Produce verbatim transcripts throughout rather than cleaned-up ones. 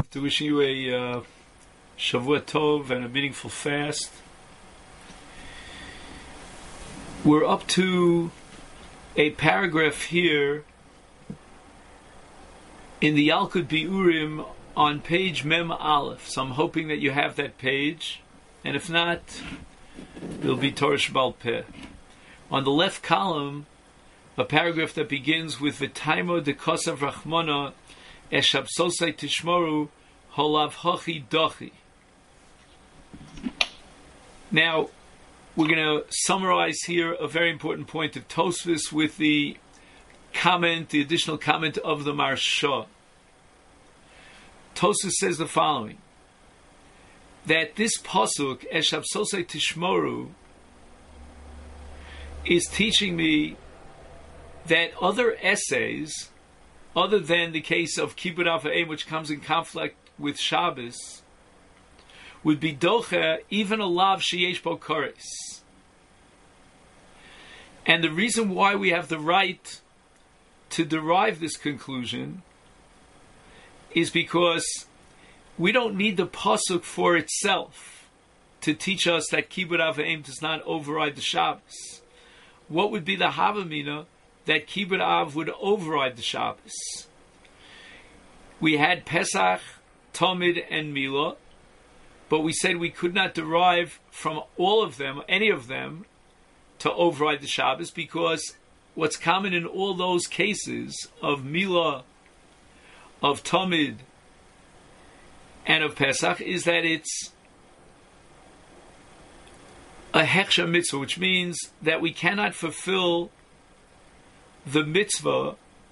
to wish you a uh, Shavua Tov and a meaningful fast. We're up to a paragraph here in the Yalkut Biurim on page Mem Aleph. So I'm hoping that you have that page, and if not, it'll be Torah Sheba'al Peh. On the left column, a paragraph that begins with V'taimo de Kosav Rachmana Eshabsosai Tishmoru Holav Hochi Dochi. Now, we're going to summarize here a very important point of Tosfos with the comment, the additional comment of the Maharsha. Tosfos says the following, that this pasuk, Eshabsosai Tishmoru, is teaching me that other essays, other than the case of Kibbud Av V'Em, which comes in conflict with Shabbos, would be docha even a lav sheyesh bo kares. And the reason why we have the right to derive this conclusion is because we don't need the pasuk for itself to teach us that Kibbud Av V'Em does not override the Shabbos. What would be the havamina that Kibbud Av would override the Shabbos? We had Pesach, Tamid, and Milah, but we said we could not derive from all of them, any of them, to override the Shabbos, because what's common in all those cases of Milah, of Tamid, and of Pesach is that it's a Hechsher mitzvah, which means that we cannot fulfill the mitzvah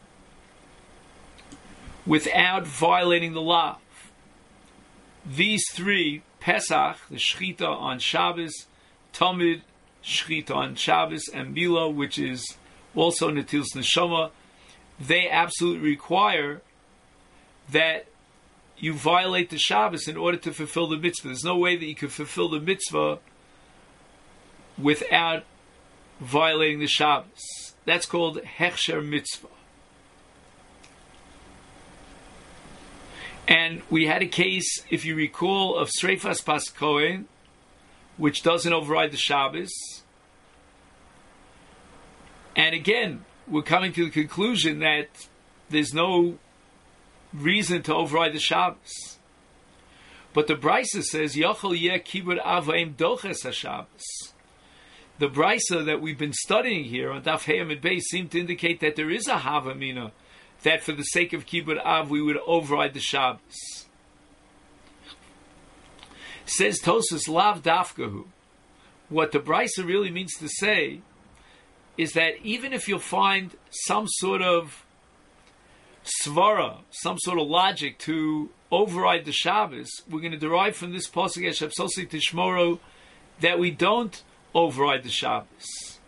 without violating the law. These three, Pesach, the Shechita on Shabbos, Tamid, Shechita on Shabbos, and Milah, which is also Netilas Neshama, they absolutely require that you violate the Shabbos in order to fulfill the mitzvah. There's no way that you can fulfill the mitzvah without violating the Shabbos. That's called Hechsher mitzvah. And we had a case, if you recall, of Sreifas Pas Kohen, which doesn't override the Shabbos. And again, we're coming to the conclusion that there's no reason to override the Shabbos. But the Brisa says, Yochel yeh Kibbud Av V'Em doches HaShabbos. The Brisa that we've been studying here on Daf Hey Amud Beis seemed to indicate that there is a havamina that for the sake of Kibbud Av we would override the Shabbos. Says Tosfos Lav Dafkahu. What the Brisa really means to say is that even if you'll find some sort of svara, some sort of logic to override the Shabbos, we're going to derive from this pasuk Eshabsosai Tishmoru that we don't override the Shabbos.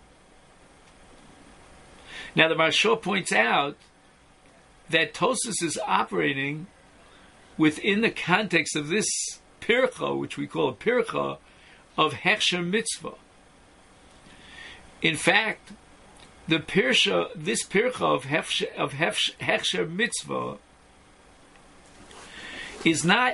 Now the Maharsha points out that Tosfos is operating within the context of this pircha, which we call a pircha, of Hechsher mitzvah. In fact, the pirsha, this pircha of Hechsher, of Hechsher mitzvah is not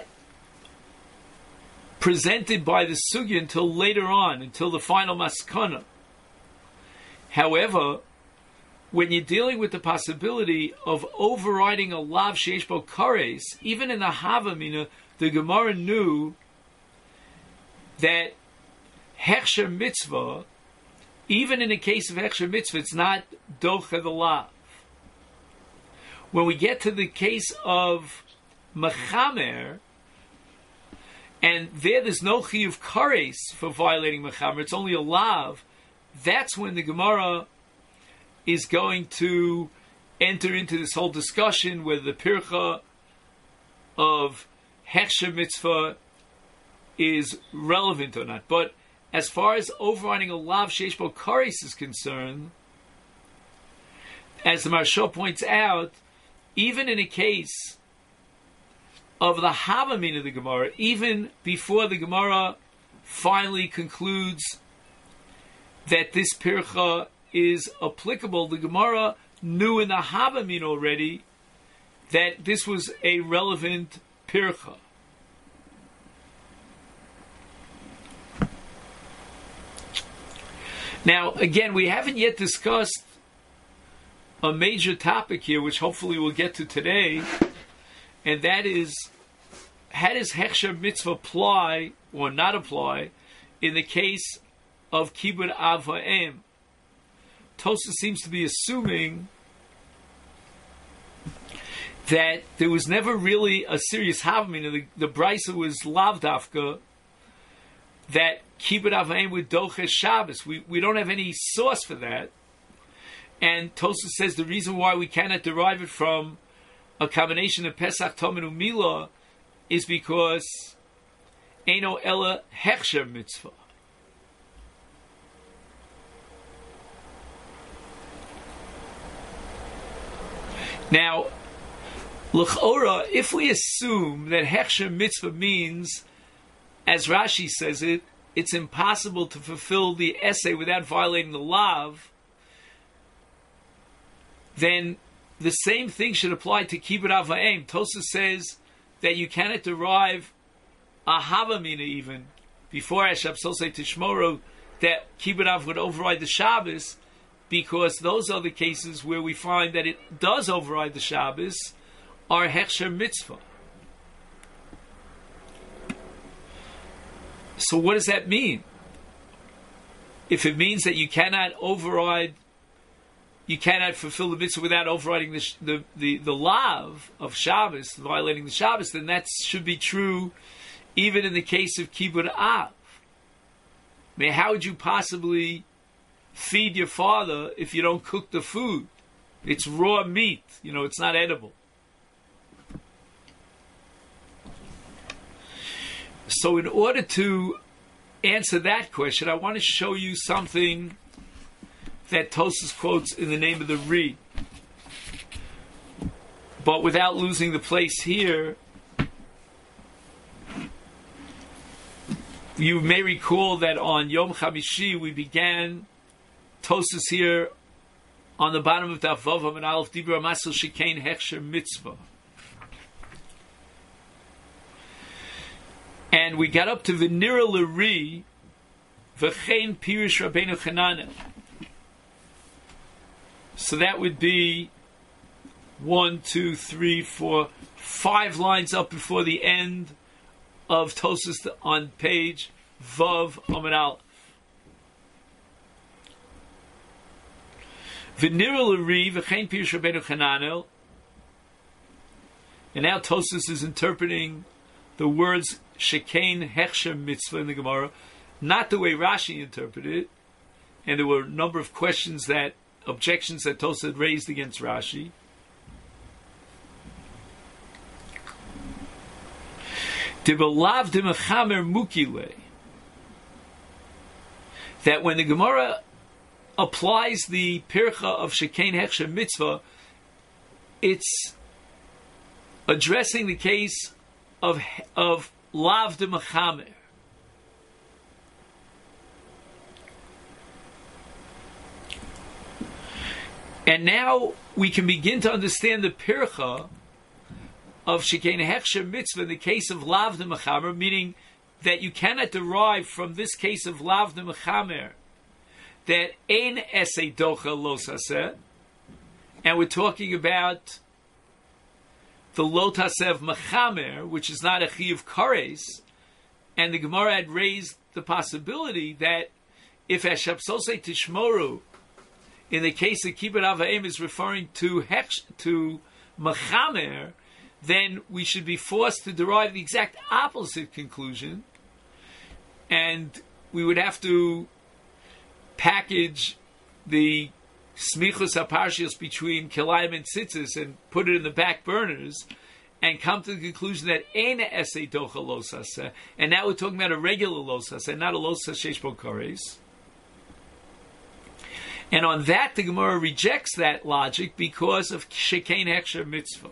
presented by the sugya until later on, until the final maskana. However, when you're dealing with the possibility of overriding a lav sheish bo kares, even in the havamina, the Gemara knew that Hechsher mitzvah, even in the case of Hechsher mitzvah, it's not docha the lav. When we get to the case of mechamer, and there there's no chiyuv kares for violating mechamer, it's only a lav, that's when the Gemara is going to enter into this whole discussion whether the pircha of Hechsher mitzvah is relevant or not. But as far as overriding a lav sheish bo kares is concerned, as the Maharsha points out, even in a case of the havamin of the Gemara, even before the Gemara finally concludes that this pircha is applicable, the Gemara knew in the havamin already that this was a relevant pircha. Now, again, we haven't yet discussed a major topic here, which hopefully we'll get to today, and that is, how does Hechsher Mitzvah apply or not apply in the case of Kibud Av Ha'em? Tosfos seems to be assuming that there was never really a serious Havamina. The, the Brisa was Lavdafka, that Kibud Av Ha'em would Doches Shabbos. We, we don't have any source for that. And Tosfos says the reason why we cannot derive it from a combination of Pesach, Tom, and Umila is because Eino Ella Hechsher Mitzvah. Now, L'chora, if we assume that Hechsher Mitzvah means, as Rashi says it, it's impossible to fulfill the essay without violating the lav, then the same thing should apply to Kibud Av Ha'em. Tosfos says that you cannot derive a Havamina even before Hashab Sosei Tishmoro that Kibud Av would override the Shabbos, because those are the cases where we find that it does override the Shabbos, are Hechsher Mitzvah. So what does that mean? If it means that you cannot override, you cannot fulfill the mitzvah without overriding the the the, the lav of Shabbos, violating the Shabbos, then that should be true even in the case of Kibud Av. I mean, how would you possibly feed your father if you don't cook the food? It's raw meat, you know, it's not edible. So in order to answer that question, I want to show you something that Tosfos quotes in the name of the Ri. But without losing the place here, you may recall that on Yom Chamishi we began Tosfos here on the bottom of Daf Vav and Aleph Dibra Masel Shekain Hechsher Mitzvah. And we got up to V'nira L'ri V'chein Pirush Rabbeinu Chananel. So that would be one, two, three, four, five lines up before the end of Tosfos on page Vav Amud Aleph. V'nira L'ri V'chein Pirush Rabbeinu Chananel. And now Tosfos is interpreting the words Shekain Hechsher Mitzvah in the Gemara, not the way Rashi interpreted it. And there were a number of questions that objections that Tosfos had raised against Rashi. Dibalav dimachamer mukile. That when the Gemara applies the pircha of Shekain Hechsher Mitzvah, it's addressing the case of of lav dimachamer. And now we can begin to understand the pircha of Shekain Hechsher Mitzvah in the case of Lav D'Mechamer, meaning that you cannot derive from this case of Lav D'Mechamer that Ein Esei Docha Lo Saseh, and we're talking about the Lo Tasev Mechamer, which is not a Chiyuv Kares, and the Gemara had raised the possibility that if Hashab Sosei Tishmoru in the case of Kibud Av Ha'em is referring to Hech, to Mechamer, then we should be forced to derive the exact opposite conclusion, and we would have to package the Smichus HaParshios between Kilayim and Tzitzis and put it in the back burners, and come to the conclusion that Ein Esei Docha Lo Saseh, and now we're talking about a regular Lo Saseh, not a Lo Saseh Sheish Bo Kares. And on that, the Gemara rejects that logic because of Shekain Hechsher Mitzvah.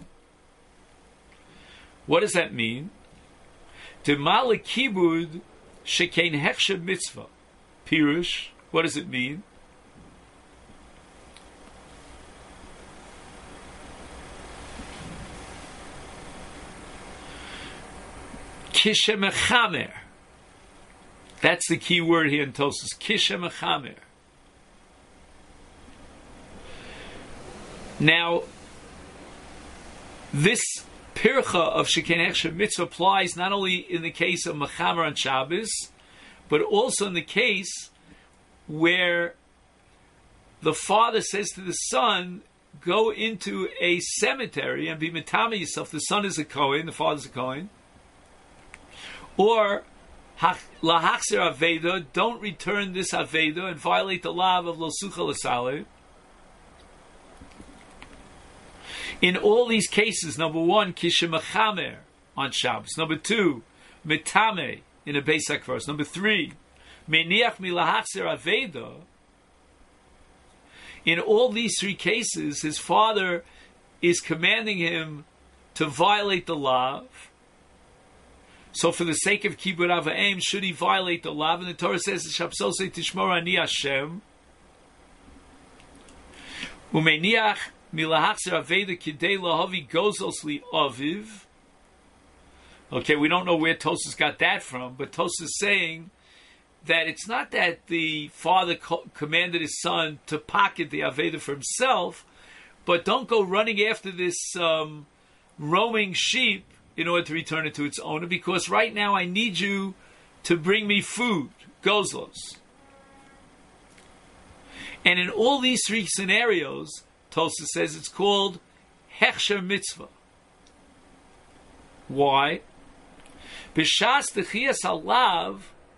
What does that mean? Demala Kibud Shekain Hechsher Mitzvah. Pirush. What does it mean? kishemechamer. That's the key word here in Tosfos. Kishemechamer. Now, this pircha of Shekain Hechsher Mitzvah applies not only in the case of Mechamer on Shabbos, but also in the case where the father says to the son, go into a cemetery and be metame yourself. The son is a Kohen, the father is a Kohen. Or, lahachzer aveda, don't return this aveda and violate the law of lo sucha l'saleh. In all these cases, number one, kishemechamer on Shabbos. Number two, metame in a Beis HaKvaros. Number three, meniach milahachzer aveda. In all these three cases, his father is commanding him to violate the law. So for the sake of Kibbud Av V'Em, should he violate the law? And the Torah says, Shapsosei tishmor ani Hashem. Umeniach milahachzer aveda kidei lahavi gozos li aviv. Okay, we don't know where Tosfos got that from, but Tosfos is saying that it's not that the father co- commanded his son to pocket the aveda for himself, but don't go running after this um, roaming sheep in order to return it to its owner, because right now I need you to bring me food, gozlos. And in all these three scenarios, Tosfos says it's called Hechsher Mitzvah. Why? B'shas Techias Halav,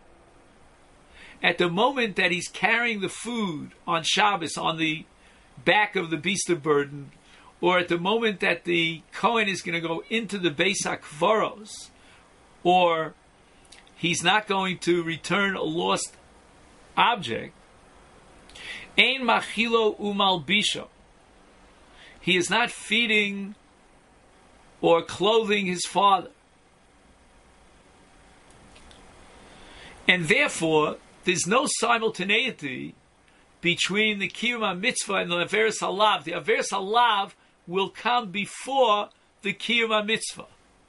at the moment that he's carrying the food on Shabbos on the back of the beast of burden, or at the moment that the Kohen is going to go into the Beis HaKvaros, or he's not going to return a lost object, Ein machilo umalbisho. He is not feeding or clothing his father. And therefore, there's no simultaneity between the Kiyum HaMitzvah and the Averis Halav. The Averis Halav will come before the Kiyum HaMitzvah.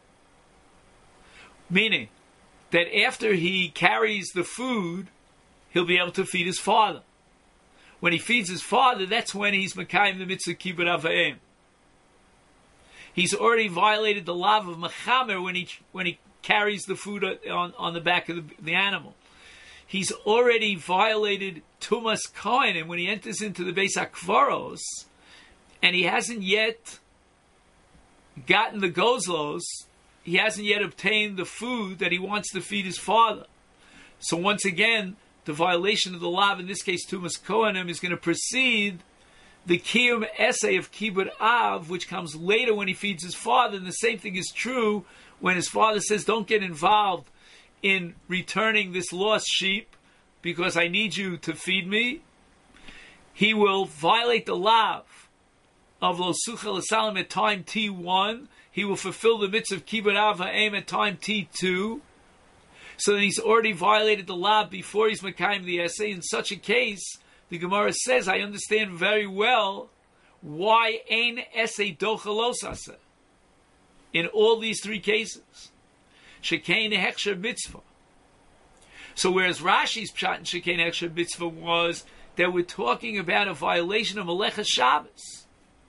Meaning that after he carries the food, he'll be able to feed his father. When he feeds his father, that's when he's Mekayim the Mitzvah Kibbud Av V'Em. He's already violated the law of Mechamer when he when he carries the food on, on the back of the, the animal. He's already violated Tumas Kohen, and when he enters into the Beis HaKvaros, and he hasn't yet gotten the gozlos, he hasn't yet obtained the food that he wants to feed his father. So once again, the violation of the law, in this case Tumas Kohanim, is going to precede the Kiyum essay of Kibbud Av, which comes later when he feeds his father. And the same thing is true when his father says, don't get involved in returning this lost sheep because I need you to feed me. He will violate the law of Lo Sucha L'Salim at time T one. He will fulfill the mitzvah of Kibbud Av V'Em at time T two. So that he's already violated the law before he's Mekayim the essay. In such a case, the Gemara says, I understand very well why Ein Essay Dochalos Aseh in all these three cases. Shekain Hechsher Mitzvah. So whereas Rashi's pshat in Shekain Hechsher Mitzvah was that we're talking about a violation of Meleches Shabbos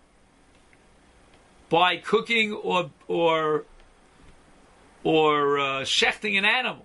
by cooking or or or uh, shechting an animal.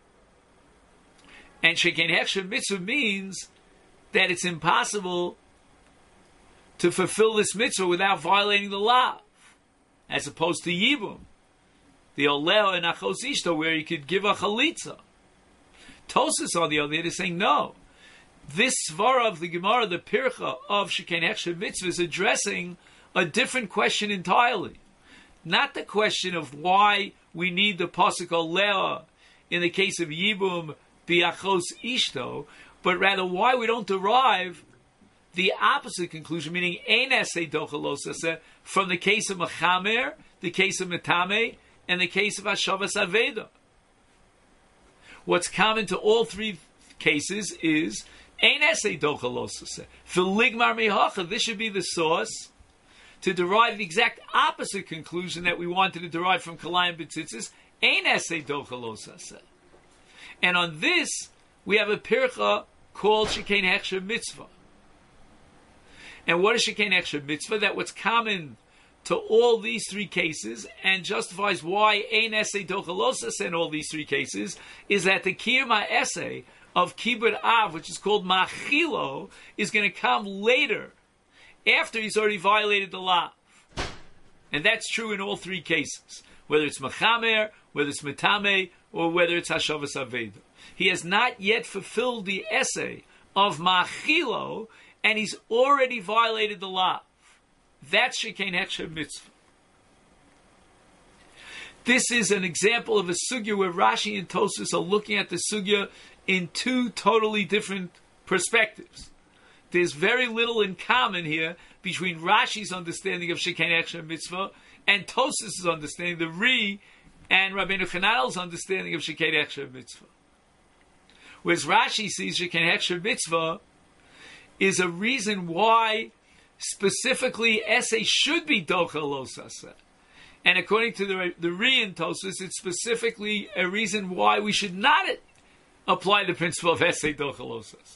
And Shekain Hechsher Mitzvah means that it's impossible to fulfill this mitzvah without violating the law, as opposed to Yibum, the Oleo and Achos Ishto, where you could give a chalitza. Tosfos, on the other hand, is saying no. This svara of the Gemara, the Pircha of Shekain Hechsher Mitzvah, is addressing a different question entirely. Not the question of why we need the pasuk Oleo in the case of Yibum bi'achos ishto, but rather why we don't derive the opposite conclusion, meaning ein esei dochalos eseh, from the case of Mechamer, the case of Metame, and the case of Hashavas Aveda. What's common to all three cases is ein esei dochalos eseh. V'ligmar mihacha, this should be the source to derive the exact opposite conclusion that we wanted to derive from Kalayim B'tzitzis, Ein Esei Docha Lo Saseh. And on this, we have a pircha called Shekain Hechsher Mitzvah. And what is Shekain Hechsher Mitzvah? That what's common to all these three cases and justifies why Ein Esei Docha Lo Saseh in all these three cases is that the Kiyum HaEsei of Kibud Av, which is called Machilo, is going to come later, after he's already violated the law. And that's true in all three cases, whether it's Mechamer, whether it's Metame, or whether it's Hashavas Aveda. He has not yet fulfilled the essay of Machilo, and he's already violated the law. That's Shekain Hechsher Mitzvah. This is an example of a sugya where Rashi and Tosfos are looking at the sugya in two totally different perspectives. There's very little in common here between Rashi's understanding of Shekain Hechsher Mitzvah and Tosfos' understanding, the Ri and Rabbeinu Chananel's understanding of Shekain Hechsher Mitzvah. Whereas Rashi sees Shekain Hechsher Mitzvah is a reason why specifically essay should be Docha Lo Saseh. And according to the, the Ri and Tosfos, it's specifically a reason why we should not apply the principle of essay Docha Lo Saseh.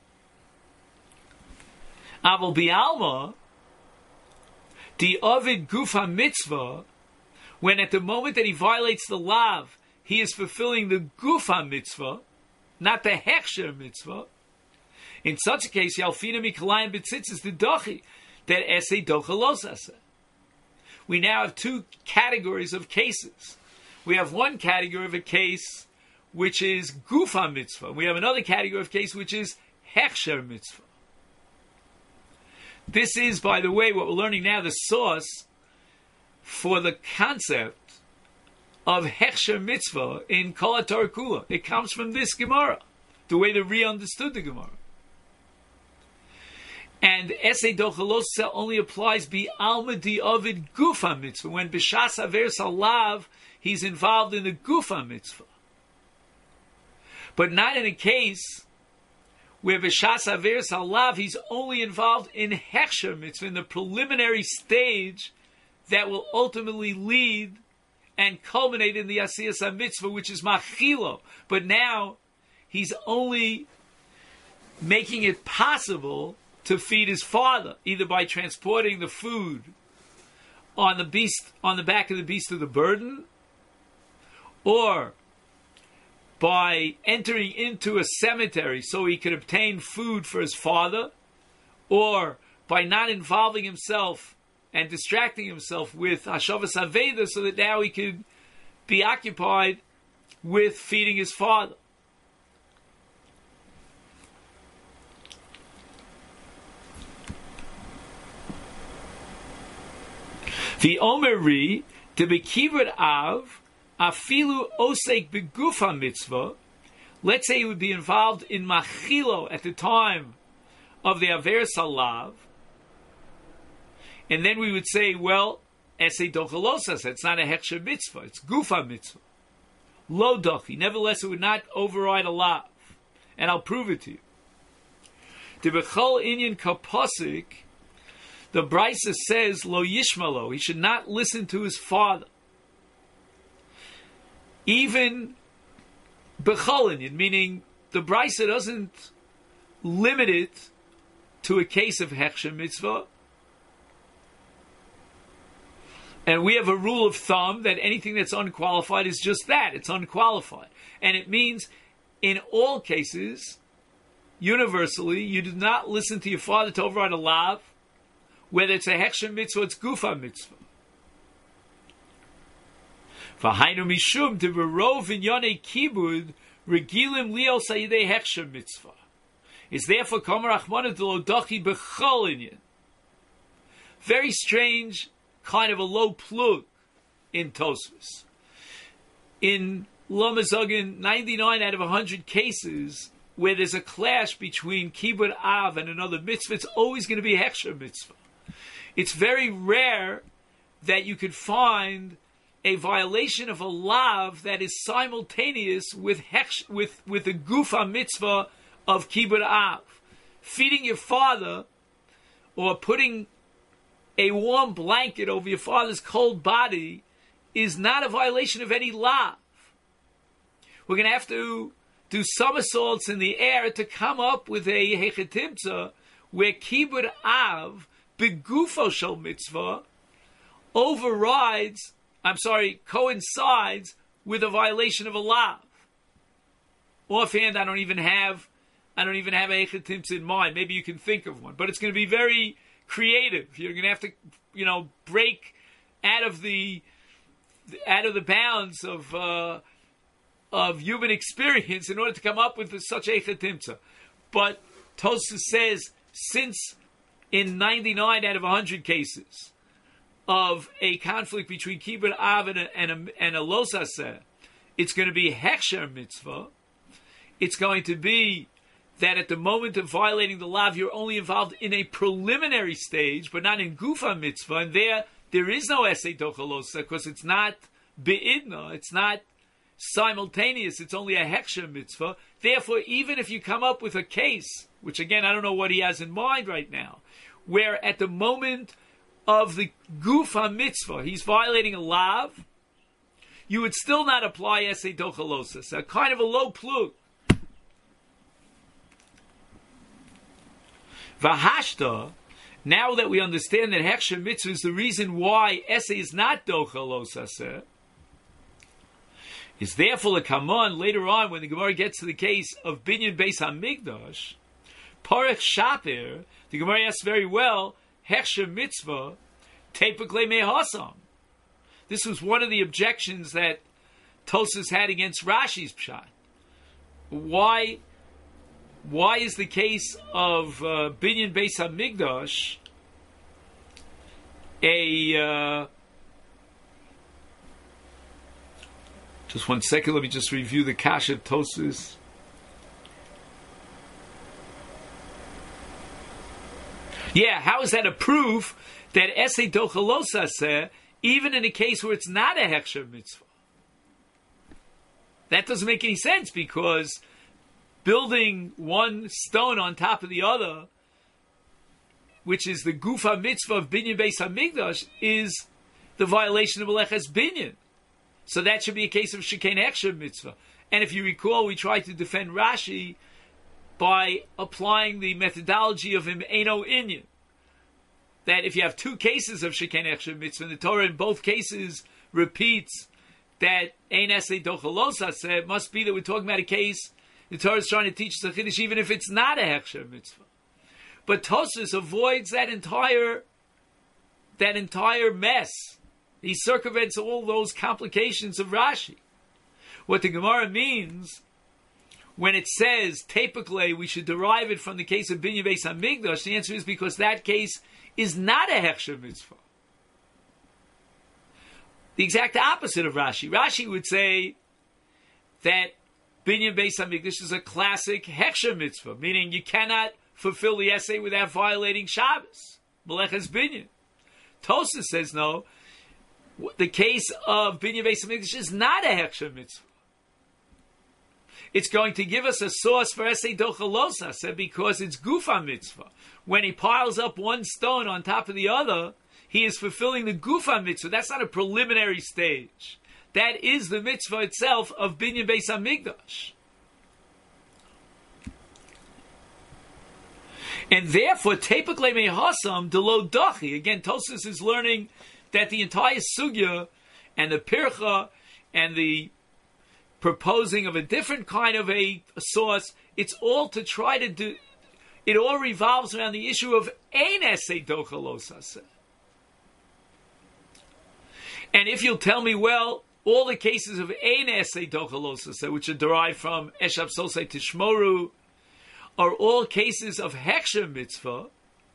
Aval Bialma, the Ovid Gufa Mitzvah, when at the moment that he violates the lav, he is fulfilling the Gufa Mitzvah, not the Hechsher Mitzvah. In such a case, Yalfina Mikalayim B'tzitzis the Dochi, that Esei Docha Lo Saseh. We now have two categories of cases. We have one category of a case which is Gufa Mitzvah. We have another category of case which is Hechsher Mitzvah. This is, by the way, what we're learning now, the source for the concept of Hechsher Mitzvah in Kol HaTorah Kula. It comes from this Gemara, the way the Ri understood the Gemara. And Esei Docha Lo Saseh only applies Bi Alma Di Ovid Gufa Mitzvah. When B'Shas Averes Halav, he's involved in the Gufa Mitzvah. But not in a case where B'Shas Averes Halav, he's only involved in Hechsher Mitzvah, in the preliminary stage that will ultimately lead and culminate in the Asiyas HaMitzvah, which is Machilo. But now, he's only making it possible to feed his father, either by transporting the food on the beast, on the back of the beast of the burden, or by entering into a cemetery so he could obtain food for his father, or by not involving himself and distracting himself with Hashavas Aveda so that now he could be occupied with feeding his father. The Omeri, the Bekibud Av, Afilu Osek Begufa Mitzvah, let's say he would be involved in Machilo at the time of the Averes Halav, and then we would say, well, Esei Docha Lo Saseh, it's not a Hechsher Mitzvah, it's Gufa Mitzvah. Lo Dochi, nevertheless it would not override a lav, and I'll prove it to you. The Bechol Inyan Kaposik, the Brisa says, Lo Yishmalo, he should not listen to his father. Even Bechol Inyan, meaning the Brisa doesn't limit it to a case of Hechsher Mitzvah. And we have a rule of thumb that anything that's unqualified is just that, it's unqualified. And it means, in all cases, universally, you do not listen to your father to override a lav, whether it's a Hechsher Mitzvah, it's Gufa Mitzvah. V'hainu mishum de berov inyonei kibud regilim lios hayidei Hechsher Mitzvah. Is therefore Kamer Achmana de lo dochi bechol inyan. Very strange kind of a low plug in Tosfos. In Lamazogin, ninety-nine out of one hundred cases where there's a clash between Kibud Av and another mitzvah, it's always going to be Hechsher Mitzvah. It's very rare that you could find a violation of a lav that is simultaneous with hech, with with the Gufa Mitzvah of Kibud Av. Feeding your father or putting a warm blanket over your father's cold body is not a violation of any law. We're going to have to do somersaults in the air to come up with a hechetimtza where kibud av begufo shel mitzvah overrides, I'm sorry, coincides with a violation of a law. Offhand, I don't even have, I don't even have a hechetimtza in mind. Maybe you can think of one, but it's going to be very creative. You're going to have to, you know, break out of the out of the bounds of uh, of human experience in order to come up with such a chetimtza. But Tosfos says, since in ninety-nine out of one hundred cases of a conflict between kibbud av and a, and a, and a los aseh, it's going to be heksher mitzvah. It's going to be that at the moment of violating the lav, you're only involved in a preliminary stage, but not in gufa mitzvah. And there, there is no esei dochalosa because it's not beidna, it's not simultaneous, it's only a heksher mitzvah. Therefore, even if you come up with a case, which again, I don't know what he has in mind right now, where at the moment of the gufa mitzvah, he's violating a lav, you would still not apply esei dochalosa. So kind of a low plug. Vahashta, now that we understand that heksher mitzvah is the reason why essay is not dochalos aseh, is therefore a kamon later on when the Gemara gets to the case of binyan beis hamikdash, parech shapir, the Gemara asks very well, heksher mitzvah, tepukle mehasam. This was one of the objections that Tosfos had against Rashi's pshat. Why? Why is the case of uh, binyan beis hamikdash a uh, just one second, let me just review the kasha of Tosfos. Yeah, how is that a proof that esei dochalos aseh, even in a case where it's not a heksher mitzvah? That doesn't make any sense, because building one stone on top of the other, which is the gufa mitzvah of binyan beis hamikdash, is the violation of meleches binyan. So that should be a case of shekain heksher mitzvah. And if you recall, we tried to defend Rashi by applying the methodology of him eno inyan. That if you have two cases of shekain heksher mitzvah, and the Torah in both cases repeats that ein esei dochalos aseh, it must be that we're talking about a case the Torah is trying to teach the Chiddush even if it's not a heksher mitzvah. But Tosfos avoids that entire that entire mess. He circumvents all those complications of Rashi. What the Gemara means when it says typically we should derive it from the case of binyan beis hamikdash, the answer is because that case is not a heksher mitzvah. The exact opposite of Rashi. Rashi would say that binyan beis hamikdash is a classic heksher mitzvah, meaning you cannot fulfill the essay without violating Shabbos, meleches binyan. Tosfos says no. The case of binyan beis hamikdash is not a heksher mitzvah. It's going to give us a source for esei dochalos aseh because it's gufa mitzvah. When he piles up one stone on top of the other, he is fulfilling the gufa mitzvah. That's not a preliminary stage. That is the mitzvah itself of binyan beis hamikdash. And therefore, tepukle mehasam delo dachi. Again, Tosfos is learning that the entire sugya and the pircha and the proposing of a different kind of a, a source, it's all to try to do, it all revolves around the issue of ein esei dochalos aseh. And if you'll tell me, well, all the cases of ein esei dochalos aseh, which are derived from eshab sosei tishmoru, are all cases of heksher mitzvah,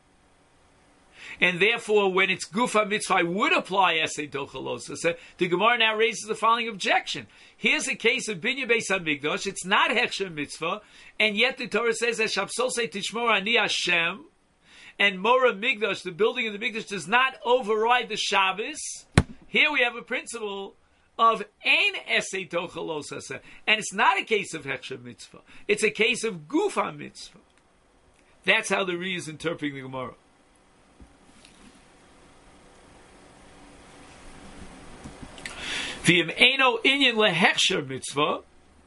and therefore when it's gufa mitzvah I would apply esei dochalos aseh, the Gemara now raises the following objection. Here's a case of binyan beis hamikdash, it's not heksher mitzvah, and yet the Torah says eshab sosei tishmor ani Hashem, and mora migdash, the building of the migdash, does not override the Shabbos. Here we have a principle of ein esei dochalos aseh, and it's not a case of heksher mitzvah. It's a case of gufa mitzvah. That's how the Ri is interpreting the Gemara. V'im eno inyan lehechsher mitzvah,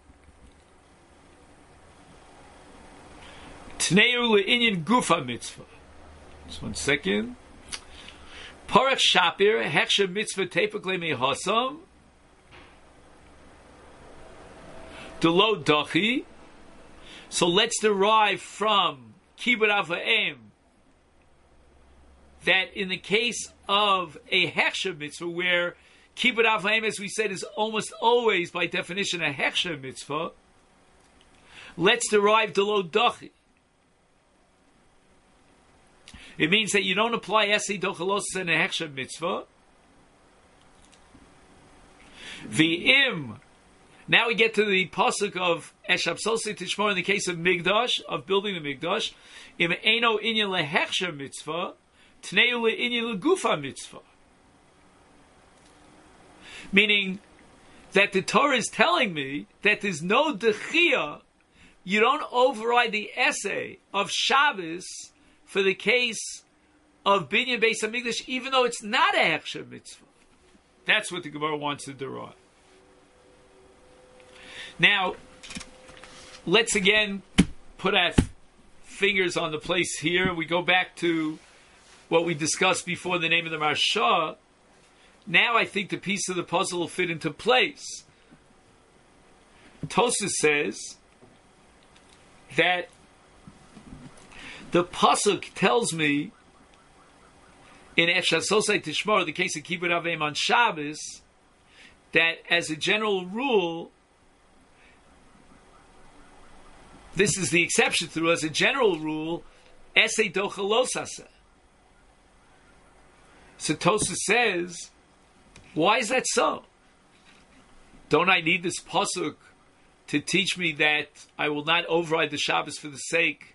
tneu leinyan gufa mitzvah. Just one second. Parach shapir hechsher mitzvah tepakle mehasam delo dachi. So let's derive from kibbut avayim that in the case of a hechsher mitzvah, where kibbut avayim, as we said, is almost always by definition a hechsher mitzvah, let's derive delo dachi. It means that you don't apply Esi Dochalos in a Hechsher mitzvah. V'im. Now we get to the pasuk of Eshapsosi Tishmor in the case of Migdash, of building the Migdash. Im Eino Inyan LeHechsher mitzvah, Tneu LeInyan LeGufa mitzvah. Meaning that the Torah is telling me that there's no Dechia, you don't override the essay of Shabbos for the case of Binyan Beis HaMikdash, even though it's not a Hechsher mitzvah. That's what the Gemara wants to derive. Now, let's again put our fingers on the place here. We go back to what we discussed before, the name of the Marsha. Now I think the piece of the puzzle will fit into place. Tosfos says that the pasuk tells me in Eshasosai Tishmor, the case of Kibbut Avayim on Shabbos, that as a general rule, this is the exception through, as a general rule, Esei Dochalosase. So Tosfos says, why is that so? Don't I need this pasuk to teach me that I will not override the Shabbos for the sake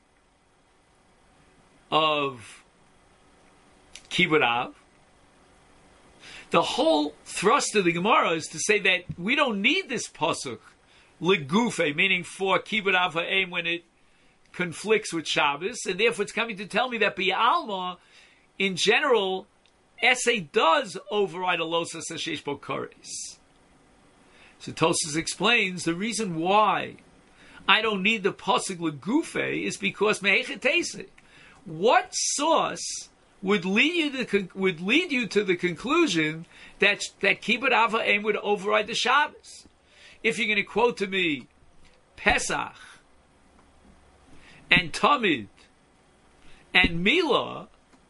of Kibbut Av? The whole thrust of the Gemara is to say that we don't need this pasuk legufe, meaning for Kibbut Av ha'em when it conflicts with Shabbos, and therefore it's coming to tell me that B'Alma, in general, Essay does override a losas sheyesh bo kares. So Tosfos explains the reason why I don't need the pasuk legufe is because me'echetese. What source would lead you to would lead you to the conclusion that that Kibbut Av ha'em would override the Shabbos? If you're going to quote to me Pesach and Tamid and Milah,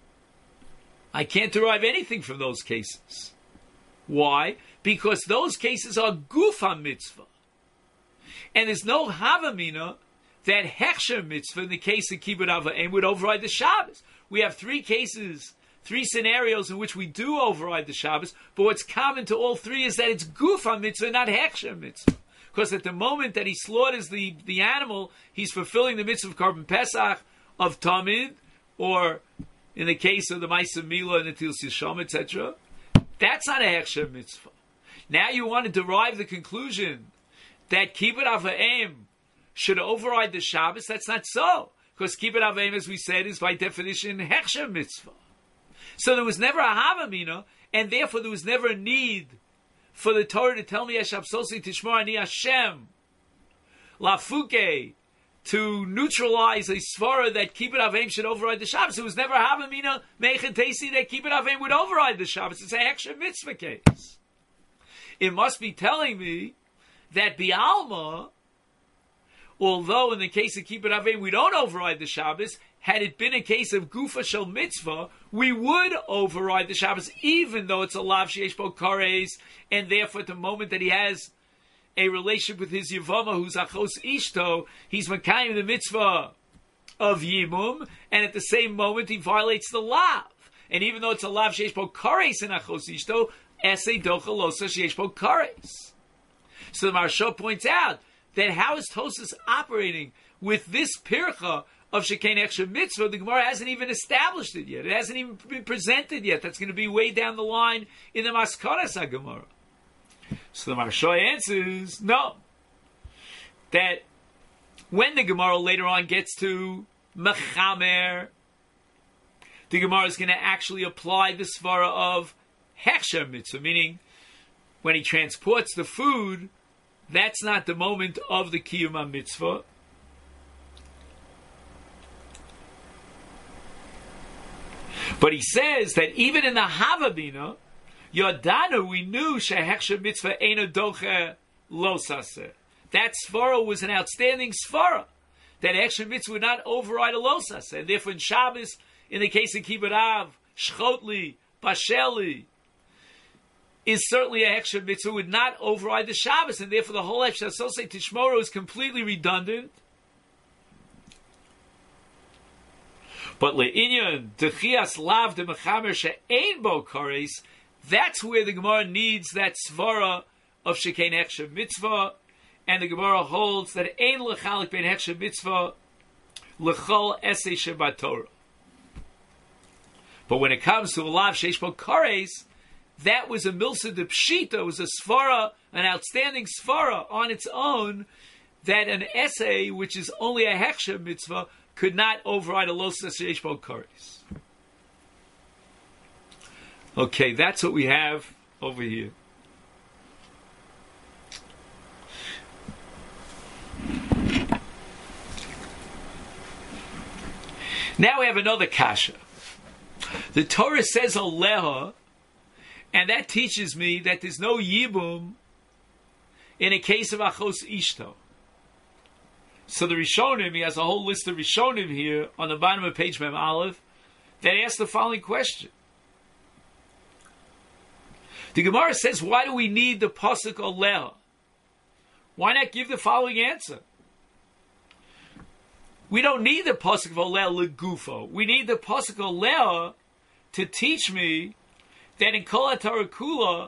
I can't derive anything from those cases. Why? Because those cases are Gufa mitzvah. And there's no Havamina that Hechsher mitzvah in the case of Kibbut Av ha'em would override the Shabbos. We have three cases, three scenarios in which we do override the Shabbos, but what's common to all three is that it's Gufa mitzvah, not Hechsher mitzvah. Because at the moment that he slaughters the, the animal, he's fulfilling the mitzvah of Korban Pesach, of Tamid, or in the case of the Ma'aseh Milah and the Netilas Yisham, et cetera. That's not a Hechsher mitzvah. Now you want to derive the conclusion that Kibbut Av ha'em should override the Shabbos. That's not so. Because Kibbut Av ha'em, as we said, is by definition Hechsher mitzvah. So there was never a Havamina, and therefore there was never a need for the Torah to tell me Eshapsosi Tishmor Ani Hashem Lafuke, to neutralize a svara that Kibbut Av ha'em should override the Shabbos. It was never a Havamina Meichetesi that Kibbut Av ha'em would override the Shabbos. It's a Hechsher mitzvah case. It must be telling me that B'Alma, although in the case of Kibbut Av ha'em we don't override the Shabbos, had it been a case of Gufa Shel Mitzvah, we would override the Shabbos, even though it's a Lav Sheyesh Bo Kares, and therefore at the moment that he has a relationship with his Yevama, who's Achos Ishto, he's Makayim the Mitzvah of Yimum, and at the same moment he violates the Lav. And even though it's a Lav Sheyesh Bo Kares in Achos Ishto, Esei Dochalosa Sheyesh Bo Kares. So the Marsha points out that how is Tosfos operating with this pircha of Shekain Hechsher mitzvah? The Gemara hasn't even established it yet. It hasn't even been presented yet. That's going to be way down the line in the Maskaras HaGemara. So the Marsha answers, no. That when the Gemara later on gets to Mechamer, the Gemara is going to actually apply the svara of Hechsher mitzvah, meaning when he transports the food, that's not the moment of the Kiyum mitzvah. But he says that even in the Havamina, Yodanu, we knew Sheheksha mitzvah eino doche lo saseh. That svara was an outstanding svara. That Heksha mitzvah would not override a lo saseh. And therefore in Shabbos, in the case of Kibbutz Av, Shchotli, Basheli, is certainly a Heksha mitzvah, would not override the Shabbos. And therefore the whole Heksha Sosei Tishmoro is completely redundant. But le'inyan dechias lav de mechamer she'ein bo kares, that's where the Gemara needs that svara of shekein heksha mitzvah, and the Gemara holds that ein lechalik ben heksha mitzvah lechol esei shebat Torah. But when it comes to a lav sheish bo kares, that was a milsa de pshita, it was a svara, an outstanding svara on its own, that an essay which is only a heksha mitzvah could not override a los sheish bo kares. Okay, that's what we have over here. Now we have another kasha. The Torah says Aleha, and that teaches me that there's no yibum in a case of achos ishto. So the Rishonim, he has a whole list of Rishonim here on the bottom of page Mem Aleph that ask the following question. The Gemara says, why do we need the pasuk Aleha? Why not give the following answer? We don't need the pasuk of Aleha legufo. We need the pasuk Aleha to teach me that in Kol HaTorah Kula,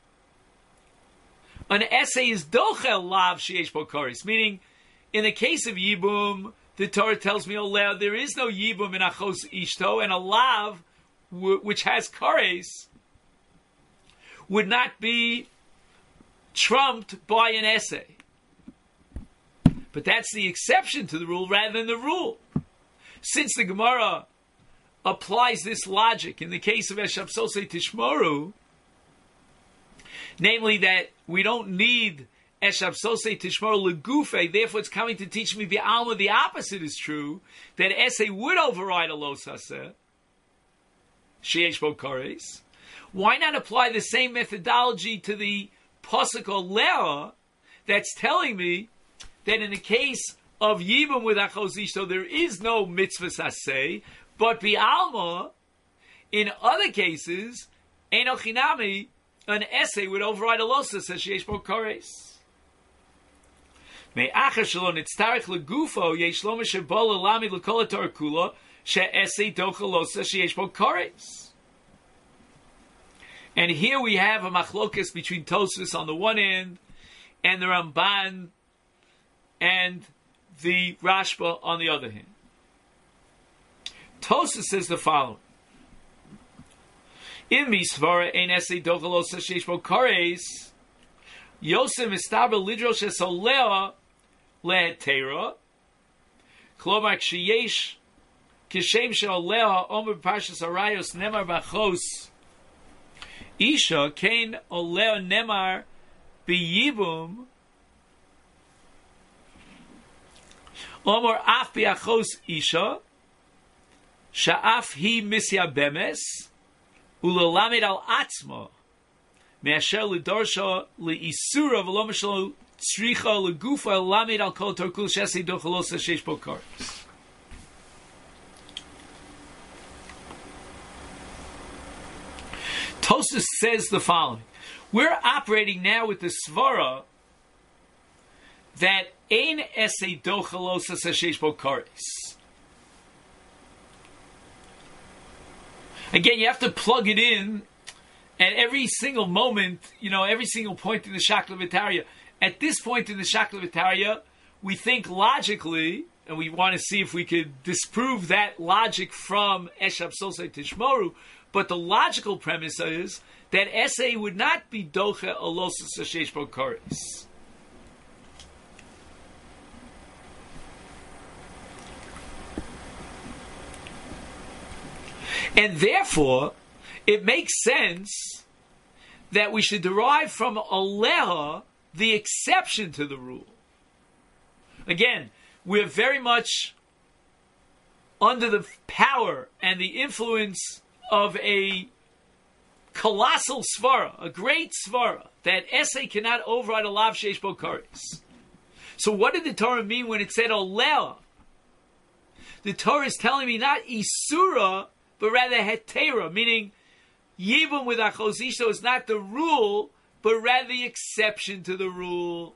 an essay is dochel lav sheyesh bo kares, meaning in the case of Yibum, the Torah tells me, Aleha, there is no Yibum in achos ishto, and a lav, w- which has kares, would not be trumped by an essay. But that's the exception to the rule rather than the rule. Since the Gemara applies this logic in the case of Eshab Sosei Tishmoru, namely that we don't need Eshab Sosei Tishmoru legufe, therefore it's coming to teach me the Alma, the opposite is true, that essay would override a lo saseh, sheyesh bo kares. Why not apply the same methodology to the pasuk Aleha that's telling me that in the case of Yibum with achos ishto, there is no mitzvah saseh, but bi'alma, in other cases, eino chinami, an essay would override a lo saseh sheyesh bo kares. Me'achar shelo nitztarech legufo yesh lo meshebol elami l'kol HaTorah kula she'essay dochel lo saseh sheyesh bo kares. And here we have a machlokas between Tosfos on the one hand and the Ramban and the Rashba on the other hand. Tosfos says the following: In misvara ein esei dochel lo saseh sheyesh bo kares, Yosef mistaber lidrosh es Aleha lehetera, klomar ksheyesh kishem she'Aleha omer b'parshas Arayos nemar b'achos Isha kein Aleha nemar b'yibum Omar af b'achos Isha sha'af hi misya bemes ulelamed al atzma me'asher lidorsha le'isura v'lo mishlo tzricha legufa elamed al kol torah kula she'esei dochel lo saseh sheyesh bo kares. Tosfos says the following: we're operating now with the svara that ein essay dochel lo saseh sheyesh bo kares. Again, you have to plug it in at every single moment, you know, every single point in the Shakla V'Tarya. At this point in the Shakla V'Tarya, we think logically, and we want to see if we could disprove that logic from Eshab Sosei Tishmoru, but the logical premise is that essay would not be doche a lo saseh sheyesh bo kares. And therefore, it makes sense that we should derive from Aleha the exception to the rule. Again, we're very much under the power and the influence of a colossal svara, a great svara, that essay cannot override a lav sheish bo kares. So what did the Torah mean when it said Aleha? The Torah is telling me not Isura, but rather Hetera, meaning Yibum with Achos Ishto is not the rule, but rather the exception to the rule.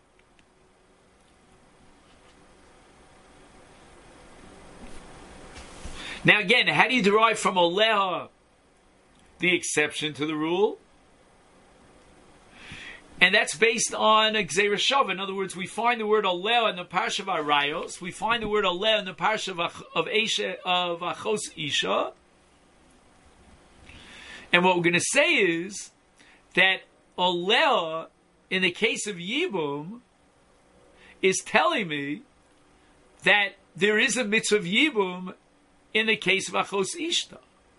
Now again, how do you derive from Aleha the exception to the rule? And that's based on a Gzeira Shava. In other words, we find the word Aleha in the Parsha of Arayos. We find the word Aleha in the Parsha of, of, Eshe, of Achos Isha. And what we're going to say is that Aleha, in the case of Yibum, is telling me that there is a mitzvah of Yibum in the case of Achos Ishta.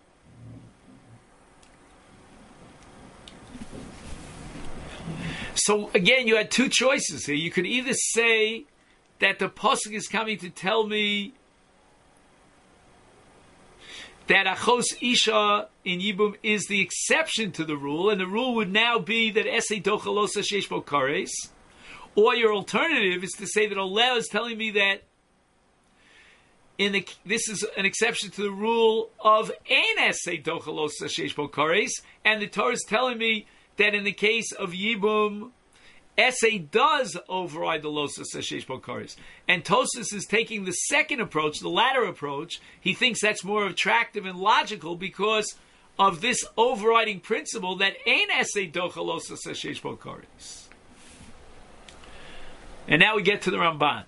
So again, you had two choices here. You could either say that the pasuk is coming to tell me that Achos Isha in Yibum is the exception to the rule, and the rule would now be that Esei Dochalosa Sheish Bo Kares. Or your alternative is to say that Aleha is telling me that in the, this is an exception to the rule of Ein Esei Dochalosa Sheish Bo Kares, and the Torah is telling me that in the case of Yibum, Essay does override the Losa Sheish Bo Kares. And Tosfos is taking the second approach, the latter approach. He thinks that's more attractive and logical because of this overriding principle that Ein Essay Docha Losa Sheish Bo Kares. And now we get to the Ramban.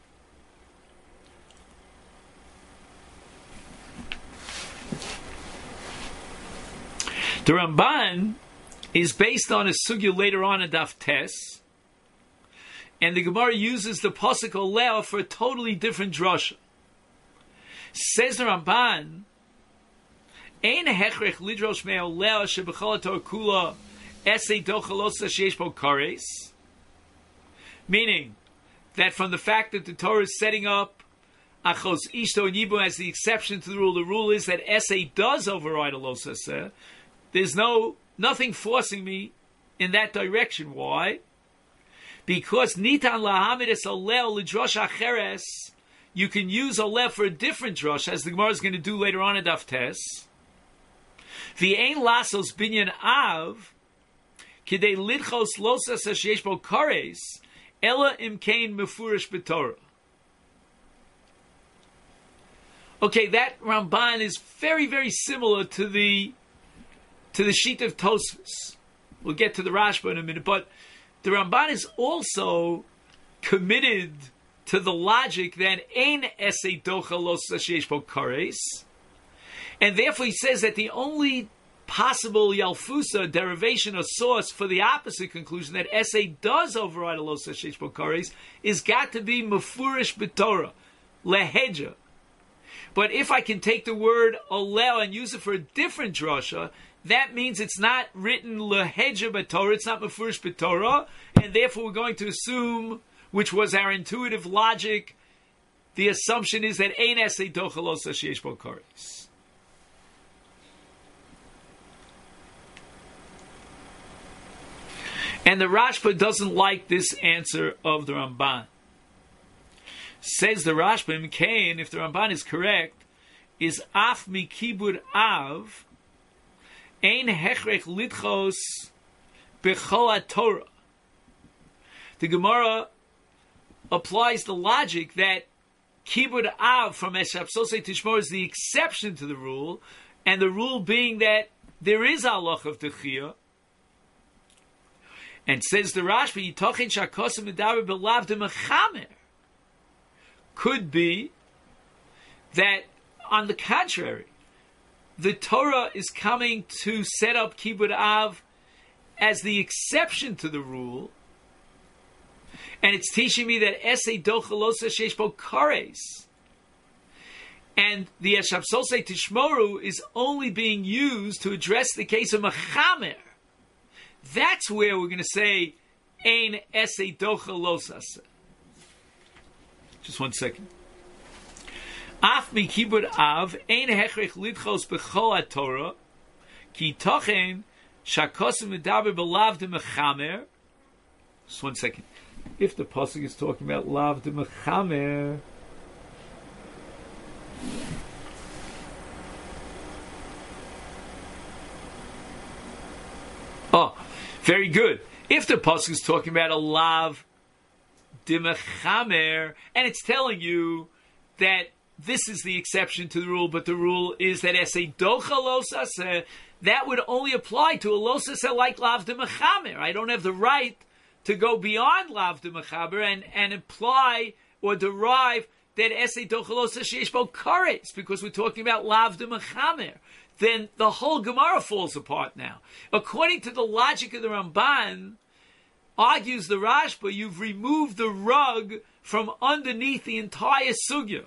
The Ramban is based on a sugya later on in Daf Tes, and the Gemara uses the pasuk Aleha for a totally different drasha. Says the Ramban, Ein hechrech lidrosh me Aleha shebechol haTorah kula esei dochalosa sheish bo kares, meaning that from the fact that the Torah is setting up Achos Ishto and Yibum as the exception to the rule, the rule is that essay does override a losa. There's no nothing forcing me in that direction. Why? Because nitan lahamid es oleh lidrosh acheres, you can use oleh for a different drosh, as the Gemara is going to do later on in Daf Tes. V'ein lasos binyan av kidei lidchos losas sheyesh bo kares ela imkein mefurish b'Torah. Okay, that Ramban is very, very similar to the to the sheet of Tosfos. We'll get to the Rashba in a minute, but the Ramban is also committed to the logic that ein esei docha lo sheish bo kares, and therefore he says that the only possible yalfusa derivation or source for the opposite conclusion that esei does override a lo sheish bo kares is got to be mefurish b'Torah, leheja. But if I can take the word oleh and use it for a different drasha, that means it's not written leheja b'Torah, it's not mefurish b'Torah, and therefore we're going to assume, which was our intuitive logic, the assumption is that ein esei docha lo sheish bo kares. And the Rashba doesn't like this answer of the Ramban. Says the Rashba, Mkain, if the Ramban is correct, is af mi kibud av ein hechrech lidchos bechol Torah. The Gemara applies the logic that kibud av from Eshapsosei Tishmor is the exception to the rule, and the rule being that there is halach of techiyah. And says the Rashba, Yitochin shakosim medaber belav de mechamer. Could be that, on the contrary, the Torah is coming to set up Kibud Av as the exception to the rule, and it's teaching me that Esei Dochalosa Sheish Bo Kares, and the Eshapsosei Tishmoru is only being used to address the case of Mechamer, that's where we're going to say ein esei docha los aseh. Just one second. Af mi kibud av ein hechrich lidchos b'chol haTorah ki tochen shakosim medaber belav de mechamer. Just one second. If the pasuk is talking about lav de mechamer, oh, very good. If the pasuk is talking about a lav de mechamer, and it's telling you that this is the exception to the rule, but the rule is that esei docha los aseh, that would only apply to a los aseh like lav de mechamer. I don't have the right to go beyond lav de mechaber and, and imply or derive that esei docha los aseh sheish bo kares, because we're talking about lav de mechamer. Then the whole Gemara falls apart now. According to the logic of the Ramban, argues the Rashba, you've removed the rug from underneath the entire sugya.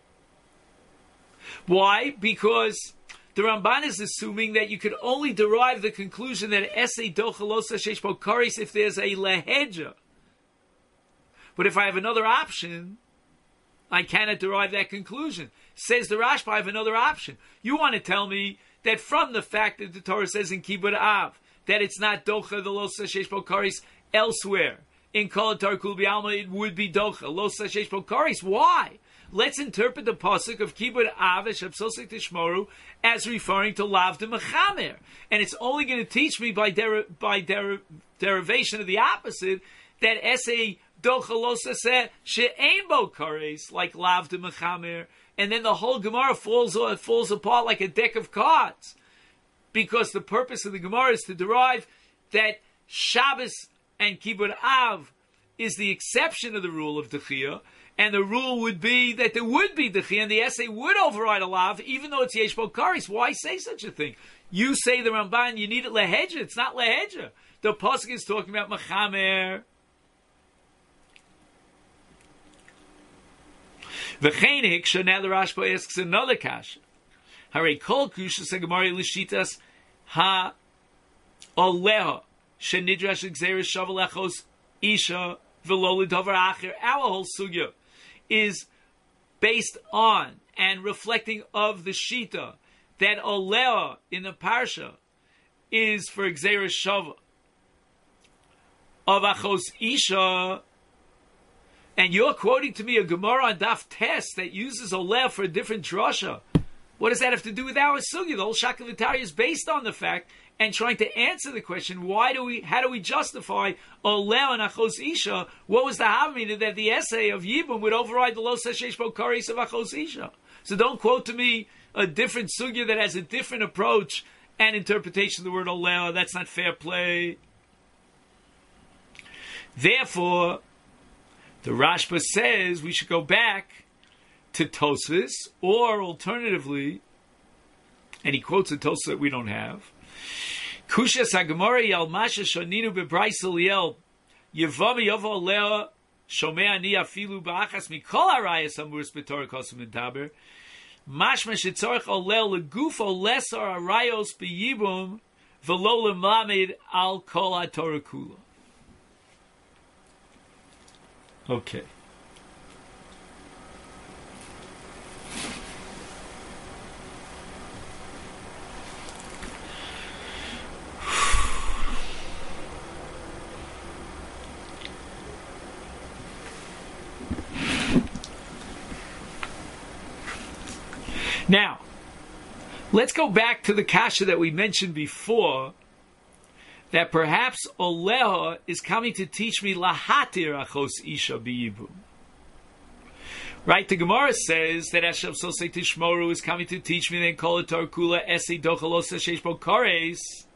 Why? Because the Ramban is assuming that you could only derive the conclusion that esei docha los aseh sheish bo kares if there's a leheja. But if I have another option, I cannot derive that conclusion. Says the Rashba, I have another option. You want to tell me that from the fact that the Torah says in Kibud Av that it's not docha the los aseh sheish bo kares elsewhere in Kol HaTorah Kul B'Alma, it would be docha los aseh sheish bo kares. Why? Let's interpret the pasuk of Kibud Av Shapsosik Tishmoru as referring to lav de mechamer, and it's only going to teach me by deri- by deri- derivation of the opposite that esei docha los aseh she'ein bo kares like lav de mechamer, and then the whole Gemara falls falls apart like a deck of cards, because the purpose of the Gemara is to derive that Shabbos and Kibud Av is the exception of the rule of Dechiyah, and the rule would be that there would be Dechiyah, and the essay would override a lav, even though it's Yesh Bo Kares. Why say such a thing? You say the Ramban, you need it leheja. It's not leheja. The pasuk is talking about mechamer. V'chein hiksha, now the Rashba asks another kasha. Hare kol kusha segamari lishitas ha oleha shenidrash gzeres shavalechos isha v'lo l'davar acher. Our whole sugya is based on and reflecting of the shita that oleha in the parsha is for gzeres shava of achos isha. And you're quoting to me a Gemara on Daf Tes that uses Oleh for a different drasha. What does that have to do with our sugya? The whole Shaka V'Tarya is based on the fact and trying to answer the question: Why do we? How do we justify Oleh and Achos Isha? What was the havamina that the essay of Yibum would override the Lo Sashesh Bo Kares of Achos Isha? So don't quote to me a different sugya that has a different approach and interpretation of the word Oleh. That's not fair play. Therefore, the Rashba says we should go back to Tosfos, or alternatively, and he quotes a Tosfos that we don't have. Kusha Sagamora Yal Masha Shoninu Bebraisa Liel Yevami Yovo Leo Shomei Ani Afilu Ba'achas Mikol Arayas Amuris B'Torah Kosim Medaber Mashma Shetzorach Olel Legufo Lesar Arayos B'Yibum V'Lo L'Mlamed Al Kol HaTorah Kula. Okay. Now, let's go back to the kasha that we mentioned before, that perhaps Oleha is coming to teach me lahatir achos isha biyibum. Right? The Gemara says that Hashem Sosei Tishmoru is coming to teach me then Kol HaTorah Kula Esei Dochalos Sheish Bo Kares.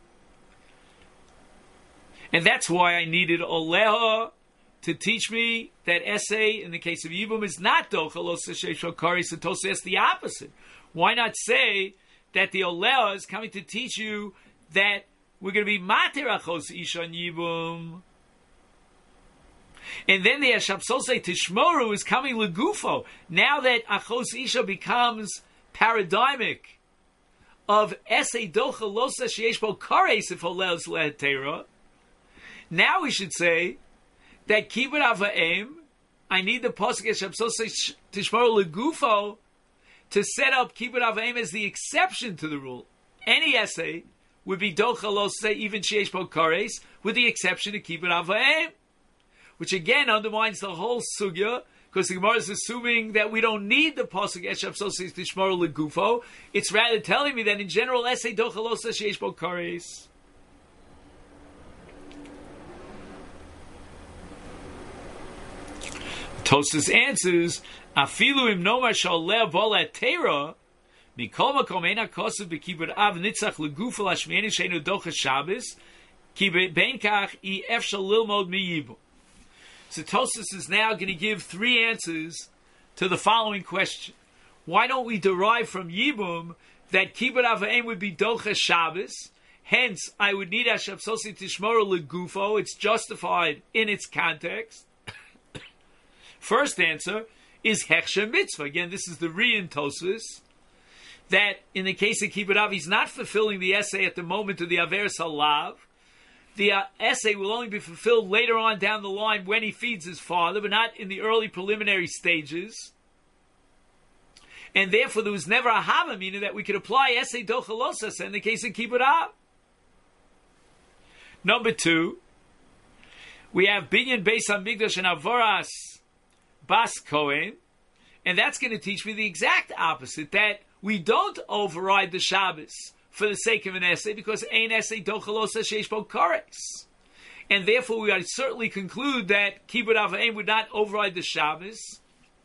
And that's why I needed Oleha to teach me that Esei, in the case of Yibum, is not Dochalos Sheish Bo Kares. And Tosei says the opposite. Why not say that the Oleha is coming to teach you that we're going to be matir achos isha and yibum, and then the Hashapsosei Tishmoru is coming legufo. Now that achos isha becomes paradigmic of esei docha losa sheyesh bo kares if olehos lehetera, Now we should say that kibbut ava'im, I need the pasuk Shabsosei Tishmor Legufo to set up kibbut ava'im as the exception to the rule. Any essay would be dochalose even sheish bo kares, with the exception of kibbut ava'im, which again undermines the whole sugya, because the Gemara is assuming that we don't need the pasuk Shabsosei Tishmor Legufo. It's rather telling me that in general essay dochalose sheish bo kares. Tosfos answers, Afilu im nomar shal lev volat Torah, mikol makom eina kosev b'kibbut av nitzach legufel hashmeini sheinu docha Shabbos, ki ben kach I efshal lilmod miyibum. So Tosfos is now going to give three answers to the following question. Why don't we derive from Yibum that kibbut avayim would be docha Shabbos? Hence, I would need Shabsosei Tishmor Legufo. It's justified in its context. First answer is Hechsher Mitzvah. Again, this is the Re in Tosfos, that in the case of Kibbut Av, he's not fulfilling the essay at the moment of the Averes Halav. The uh, essay will only be fulfilled later on down the line when he feeds his father, but not in the early preliminary stages. And therefore, there was never a Hava, meaning that we could apply essay Dochalosas in the case of Kibbut Av. Number two, we have Binyan Beis HaMikdash and Avoras Bas Kohen, and that's going to teach me the exact opposite, that we don't override the Shabbos for the sake of an essay, because ein essay dochalos sheish bo kares. And therefore we would certainly conclude that kibbut avayim would not override the Shabbos.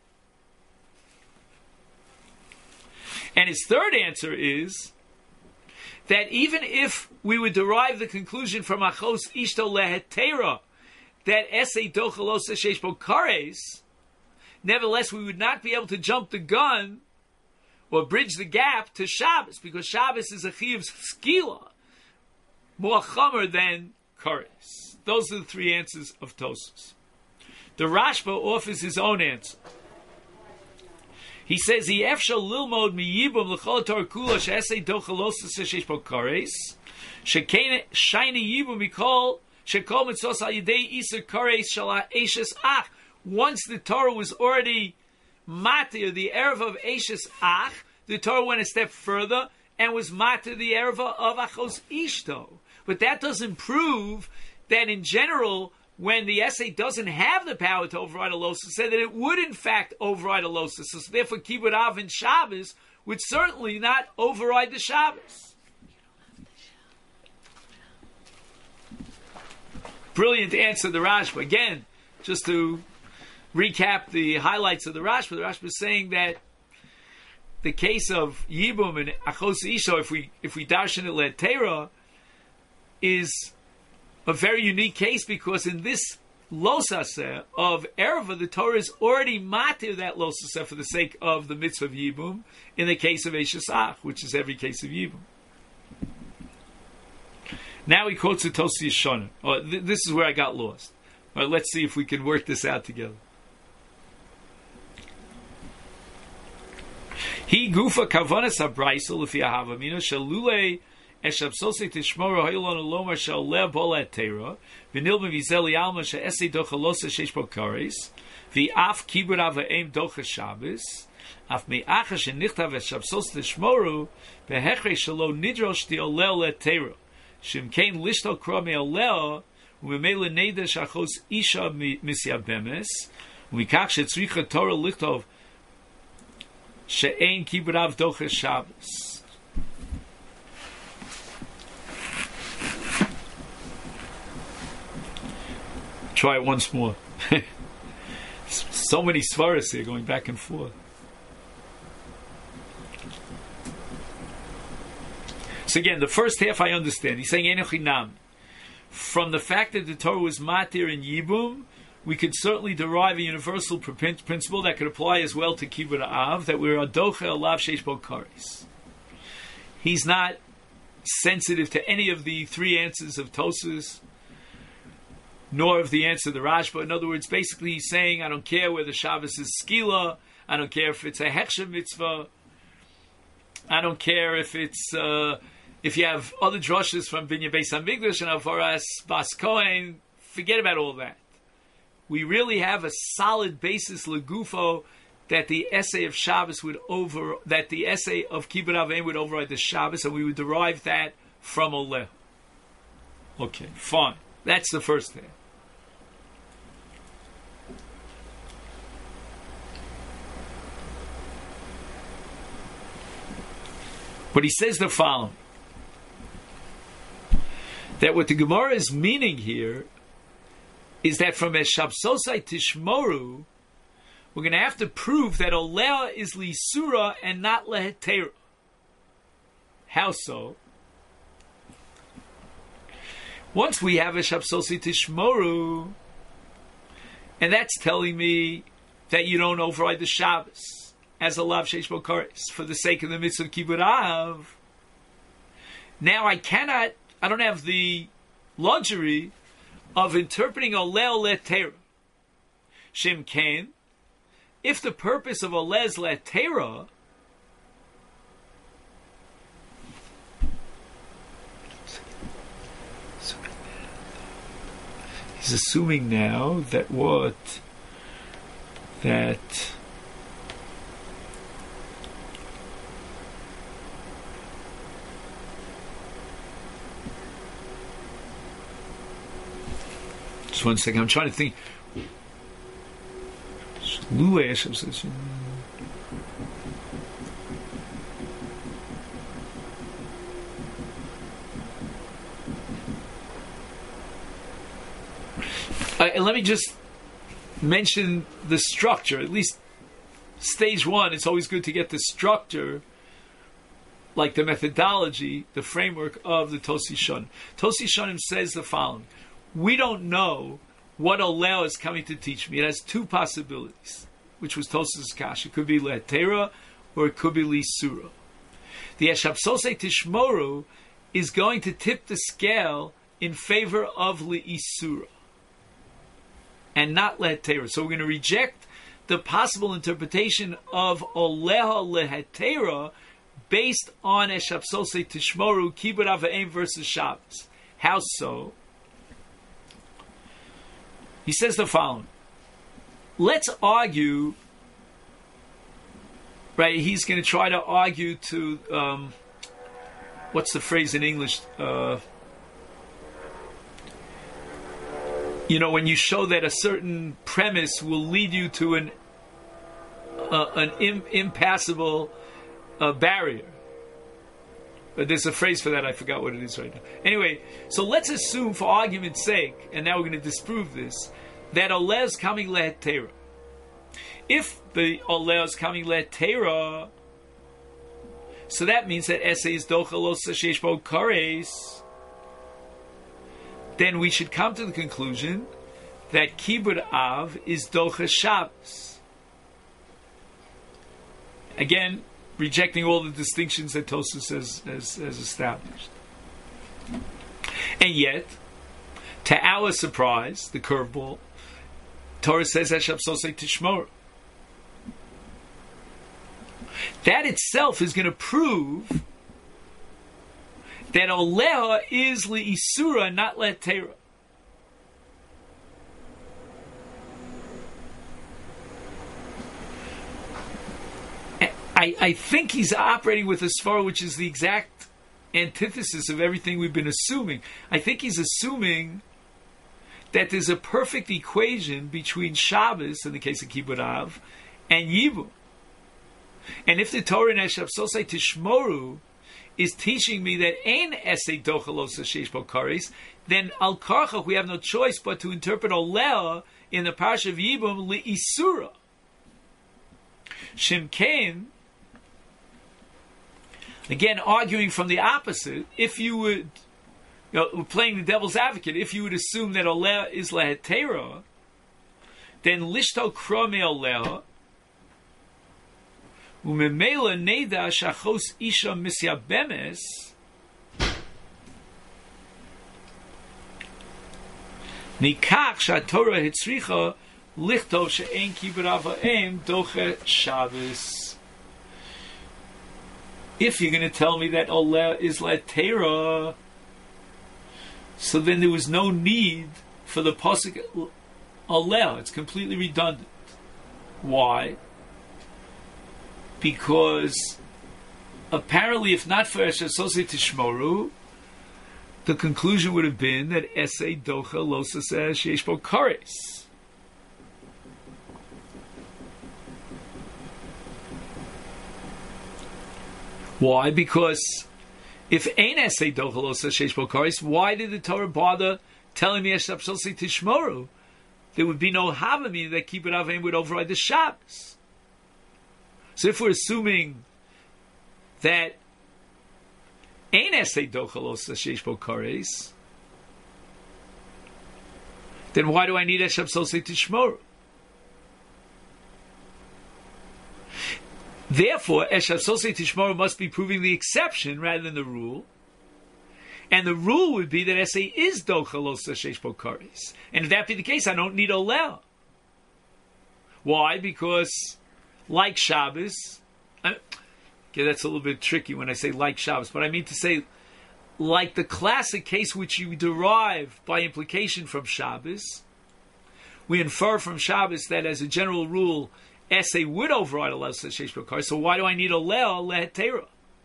And his third answer is that even if we would derive the conclusion from achos ishto lehetera that essay dochalos sheish bo kares, nevertheless, we would not be able to jump the gun or bridge the gap to Shabbos, because Shabbos is a chiyuv skila, more chomer than kares. Those are the three answers of Tosfos. The Rashba offers his own answer. He says, "He efshal lilmod miyibum l'chol Torah kula she'esei dochalos sheish bo kares shekein shayni yibum mikol shekol mitzvos al yidei iser kares shala eshes ach." Once the Torah was already matir, the erev of Eshes Ach, the Torah went a step further and was matir the erev of Achos Ishto. But that doesn't prove that in general, when the essay doesn't have the power to override a losus, said that it would in fact override a losus. So therefore, Kibbut Av and Shabbos would certainly not override the Shabbos. Brilliant answer, the Rashba. Again, just to recap the highlights of the Rashba. The Rashba is saying that the case of Yibum and Achos Isho, if we if we darshan it led Torah, is a very unique case, because in this losaseh of Erva, the Torah is already matir that losaseh for the sake of the mitzvah of Yibum in the case of Eshes Ach, which is every case of Yibum. Now he quotes the Tosfos Yeshanim. Oh, th- this is where I got lost. All right, let's see if we can work this out together. He gufa kavanas habrayso l'fi ahavamina shalule eshabsosei tishmoro haylon ulomar shal lev bolat teira v'nilben v'zeli alma she'esei dochalosa sheish bo kares v'af kibbut avayim docha Shabbos af me'acha shenichtav eshabsos tishmoro behechrei shalo nidrosh diolel let teira shimkein lishto kro me'olel u'memele neidesh achos isha misyabemes u'mikach shetzricha Torah lichtov she'ein kibbut av docha Shabbos. Try it once more. So many svaras here going back and forth. So again, the first half I understand. He's saying Enochinam. From the fact that the Torah was matir in Yibum, we could certainly derive a universal principle that could apply as well to Kibbut Av, that we're adocha alav sheish bo kares. He's not sensitive to any of the three answers of Tosfos, nor of the answer of the Rashba. In other words, basically he's saying, I don't care whether Shabbos is skila, I don't care if it's a hechsher mitzvah, I don't care if it's uh, if you have other drushes from Binyan Beis HaMikdash and Avoras Bas Kohen, forget about all that. We really have a solid basis legufo that the essay of Shabbos would over that the essay of Kibbud Av V'Em would override the Shabbos, and we would derive that from Oleh. Okay, fine. That's the first thing. But he says the following: that what the Gemara is meaning here is that from Eshabsosai Tishmoru, we're going to have to prove that Oleh is Lisura and not Lehetera. How so? Once we have Eshabsosai Tishmoru, and that's telling me that you don't override the Shabbos as a lav sheish bo kares for the sake of the mitzvah of Kibbud Av. Now I cannot, I don't have the luxury of interpreting Oleh Lehetera. Shem Kain, if the purpose of Oleh is Lehetera, he's assuming now that what? That just one second, I'm trying to think. Uh, and let me just mention the structure. At least stage one, it's always good to get the structure, like the methodology, the framework of the Tosi Shonim. Tosi Shonim says the following: we don't know what Oleh is coming to teach me. It has two possibilities, which was Tosas Kash. It could be Lehetera or it could be Lisura. The Eshabsosei Tishmoru is going to tip the scale in favor of Leisura and not Lehetera. So we're going to reject the possible interpretation of Oleh Lehetera based on Eshabsosei Tishmoru, Kibbud Av V'Em versus Shabbos. How so? He says the following: let's argue, right? He's going to try to argue to, um, what's the phrase in English? Uh, you know, when you show that a certain premise will lead you to an uh, an im- impassable uh, barrier. But there's a phrase for that, I forgot what it is right now. Anyway, so let's assume, for argument's sake, and now we're going to disprove this, that Oleh is coming Lehetera. If the Oleh is coming Lehetera, so that means that Esei is Dochalos Sheish Bo Kares, then we should come to the conclusion that Kibbud Av is Docha Shabbos. Again, rejecting all the distinctions that Tosfos has, has, has established. And yet, to our surprise, the curveball, Torah says Eshabsosei Tishmoru. That itself is going to prove that Oleh is Leisura, not Lehetera. I, I think he's operating with a svara which is the exact antithesis of everything we've been assuming. I think he's assuming that there's a perfect equation between Shabbos, in the case of Kibbud Av, and Yibum. And if the Torah in Eshabsosei Tishmoru is teaching me that ein esei dochalos sheish bo kares, then al karchach we have no choice but to interpret Oleh in the parsha of Yibum leisura. Shimkein, again arguing from the opposite, if you would, you know, playing the devil's advocate, if you would assume that Oleh is Lehetera, then lishto krome Oleh, umemela neda shachos isha misyabemes, nikach shatorah hitzricha lichtov she'en kibbud av v'em doche Shabbos. If you're going to tell me that Oleh is Lehetera, so then there was no need for the pasuk alel. It's completely redundant. Why? Because apparently, if not for Esher Sosei Tishmoru, the conclusion would have been that Esei Docha Losa says Sheyesh Bo Kares. Why? Because if Ein Esei Docha Losa Sheyesh Bo Kares, why did the Torah bother telling me Esher Sosei Tishmoru? There would be no Havamina that Kibbut Avim would override the Shabbos. So if we're assuming that Ein Esei Docha Losa Sheyesh Bo Kares, then why do I need Esher Sosei Tishmoru? Therefore, Esher Sosei Tishmoru must be proving the exception rather than the rule. And the rule would be that Esei is Docha Losa Sheyesh Bo Kares. And if that be the case, I don't need Olel. Why? Because, like Shabbos, I, okay, that's a little bit tricky when I say like Shabbos, but I mean to say, like the classic case which you derive by implication from Shabbos, we infer from Shabbos that as a general rule, Esei would override Olel Sheyesh Bo Kares. So why do I need Olel Lehetera?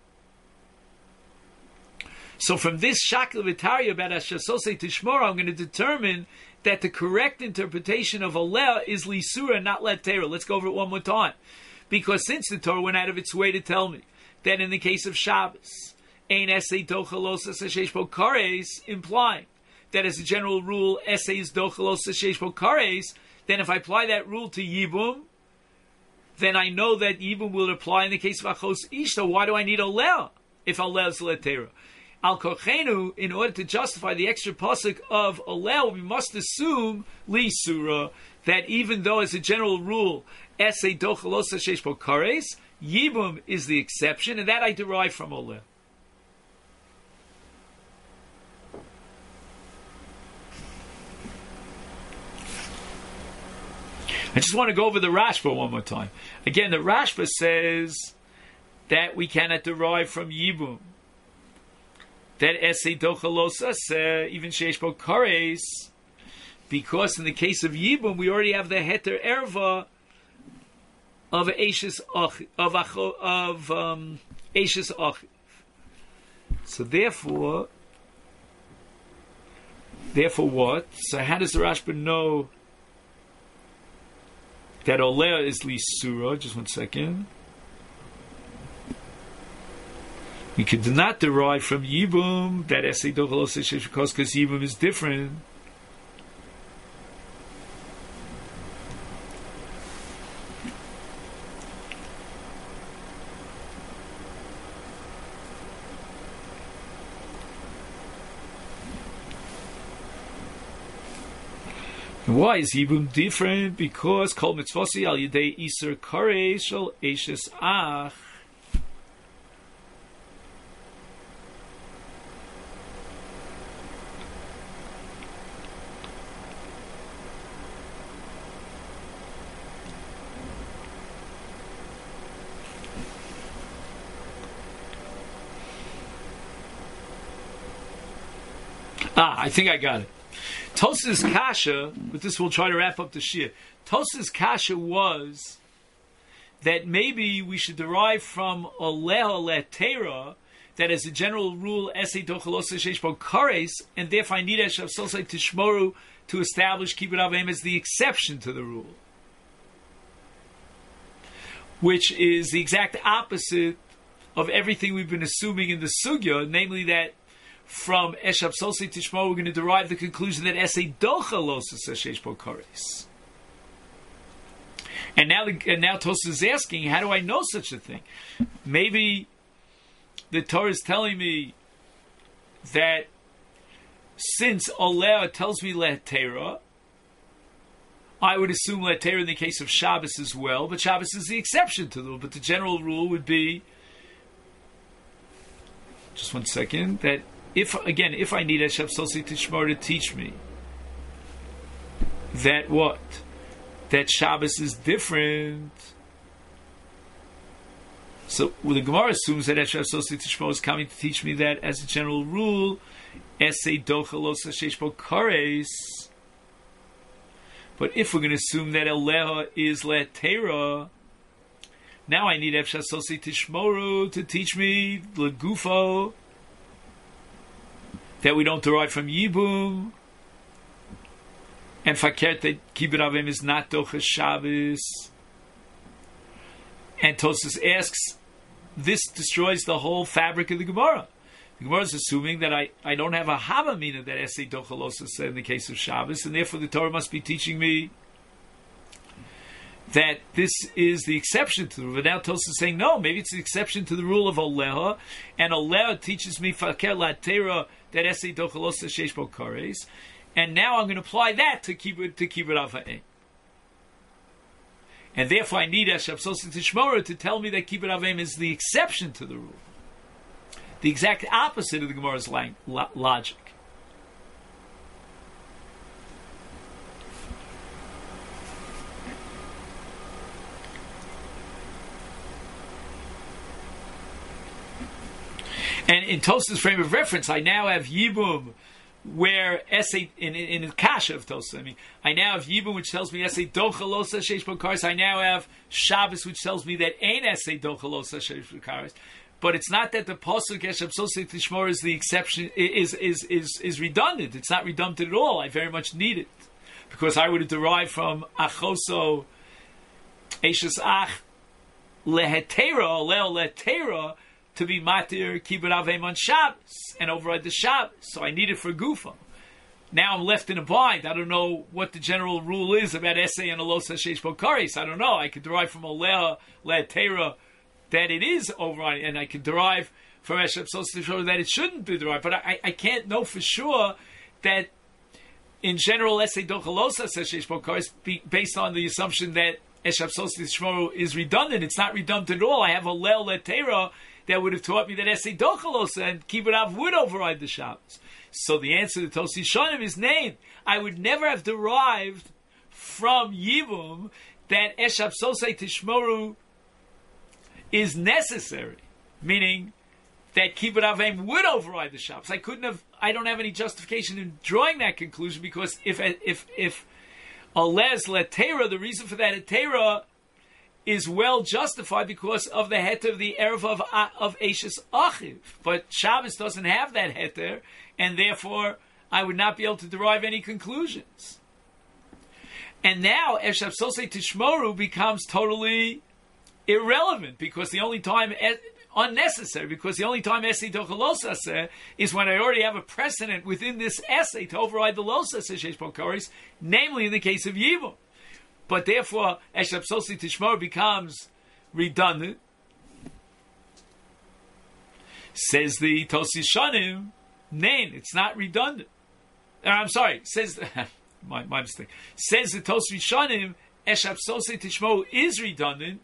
So from this Shakla V'Tarya about Esher Sosei Tishmoru, I'm going to determine that the correct interpretation of Olel is Lisura, not Lehetera. Let's go over it one more time. Because since the Torah went out of its way to tell me that in the case of Shabbos, Ein Esei Docha Losa Sheyesh Bo Kares, implying that as a general rule, Esei is Docha Losa Sheyesh Bo Kares, then if I apply that rule to Yibum, then I know that Yibum will apply in the case of Achos Ishta. Why do I need Olel if Olel is Lehetera? Al Kochenu, in order to justify the extra pasuk of Olel, we must assume Li Surah, that even though as a general rule, Esei Docha Losa Sheyesh Bo Kares, Yibum is the exception, and that I derive from Olel. I just want to go over the Rashba one more time. Again, the Rashba says that we cannot derive from Yibum that Esei Docha Losa, even Sheyesh Bo Kares, because in the case of Yibum, we already have the Heter Erva of Eishes Achiv, of, of um, Eishes Achiv. So therefore, therefore what? So how does the Rashba know that Oleh is Lisura? Just one second. We could not derive from Yibum that Esei Docha Losa Sheyesh Bo Kares, because Yibum is different. And why is Yibum different? Because Kol Mitzvosi Al Yidei Iser Kares Shel Eishes Ach. Ah, I think I got it. Tos's kasha, with this we'll try to wrap up the shir. Tos's kasha was that maybe we should derive from Oleh Lehetera that as a general rule, Esei Docha Losa Sheyesh Bo Kares, and therefore I need Esher Sosei Tishmoru to establish Kibbut Avim as the exception to the rule, which is the exact opposite of everything we've been assuming in the sugya, namely that from Esher Sosei Tishmoru we're going to derive the conclusion that Esei Docha Losa Sheyesh Bo Kares. And now, the, and now Tosfos is asking, how do I know such a thing? Maybe the Torah is telling me that since Oleh tells me Lehetera, I would assume Lehetera in the case of Shabbos as well, but Shabbos is the exception to the rule. But the general rule would be, just one second, that if, again, if I need Esher Sosei Tishmoru to teach me that what? That Shabbos is different. So well, the Gemara assumes that Esher Sosei Tishmoru is coming to teach me that, as a general rule, Esei Docha Losa Sheyesh Bo Kares But if we're going to assume that Eleha is Letera, now I need Efshas Sosi Tishmoru to teach me Legufo that we don't derive from Yibum. And Fakert that Kibbut Avim is not Dochas Shabbos. And Tosfos asks, this destroys the whole fabric of the Gemara. The Gemara is assuming that I, I don't have a Havamina that Esei Dochalosa in the case of Shabbos, and therefore the Torah must be teaching me that this is the exception to the rule. But now Tosfos is saying, no, maybe it's the exception to the rule of Oleha, and Oleha teaches me Faker Latera that Esei Dochalosa Sheish Bo Kares, and now I'm going to apply that to keep it to keep it off Ha'en. And therefore I need Eshab Sosi Tishmora to tell me that Kibbut Avim is the exception to the rule. The exact opposite of the Gemara's lang- lo- logic. And in Tosfos' frame of reference, I now have Yibum, where Esei, in, in, in the Kasha of Tosfos, I mean, I now have Yibum, which tells me Esei Dochalosa Sheish Bo Kares. I now have Shabbos, which tells me that ain't Esei Dochalosa Sheish Bo Kares. But it's not that the pasuk Eshab Sosi Tishmor is the exception, is, is is is redundant. It's not redundant at all. I very much need it, because I would have derived from Achoso Eishes Ach Lehetera Leo Lehetera to be Matir Kibbut Avim on Shabbos and override the Shabbos. So I need it for Gufa. Now I'm left in a bind. I don't know what the general rule is about Esei and Alosa Sheish Bo Kares. I don't know. I could derive from Olea Lehetera that it is overriding, and I can derive from Eshab Sosi that it shouldn't be derived. But I, I can't know for sure that in general Esei Dochalosa Sheish Bo Kares, based on the assumption that Eshab Sosi is redundant. It's not redundant at all. I have a Lel Letera that would have taught me that Esei Dochalosa and Kibbut Av would override the Shabbos. So the answer to Tosfos Shonim is named. I would never have derived from Yibum that Eshab Sosei Tishmoru is necessary, meaning that Kibbut Avim would override the Shabbos. I couldn't have. I don't have any justification in drawing that conclusion, because if if if Alez Letera, the reason for that Letera is well justified because of the heter of the erev of of Eishes Achiv, but Shabbos doesn't have that heter, and therefore I would not be able to derive any conclusions. And now Eshab Sosei Tishmoru becomes totally irrelevant, because the only time unnecessary because the only time Esei Dochalosa is when I already have a precedent within this essay to override the Losa Sheish Bo Kares, namely in the case of Yibum. But therefore, Eshab Sosi Tishmor becomes redundant. Says the Tosfos Shonim, Nain, it's not redundant. Uh, I'm sorry, says my, my mistake. Says the Tosfos Shonim, Eshab Sosi Tishmor is redundant.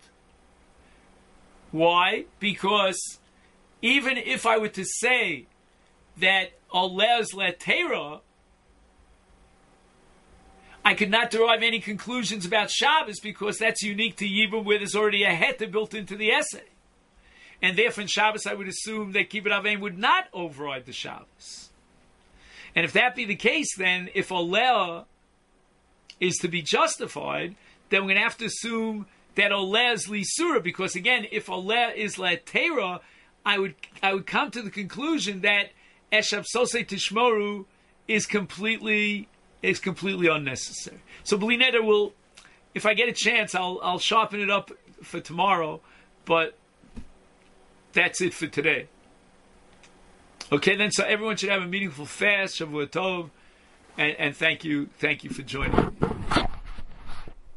Why? Because even if I were to say that Olez Letera, I could not derive any conclusions about Shabbos, because that's unique to Yibum, where there's already a heta built into the essay. And therefore in Shabbos I would assume that Kibbut Avim would not override the Shabbos. And if that be the case, then if Oleh is to be justified, then we're going to have to assume that Oleh is Lisura, because again, if Oleh is Letera, I would I would come to the conclusion that Eshab Sosei Tishmoru is completely is completely unnecessary. So Bli Neder will, if I get a chance, I'll I'll sharpen it up for tomorrow, but that's it for today. Okay, then, so everyone should have a meaningful fast, Shavua Tov, and, and thank you, thank you for joining me.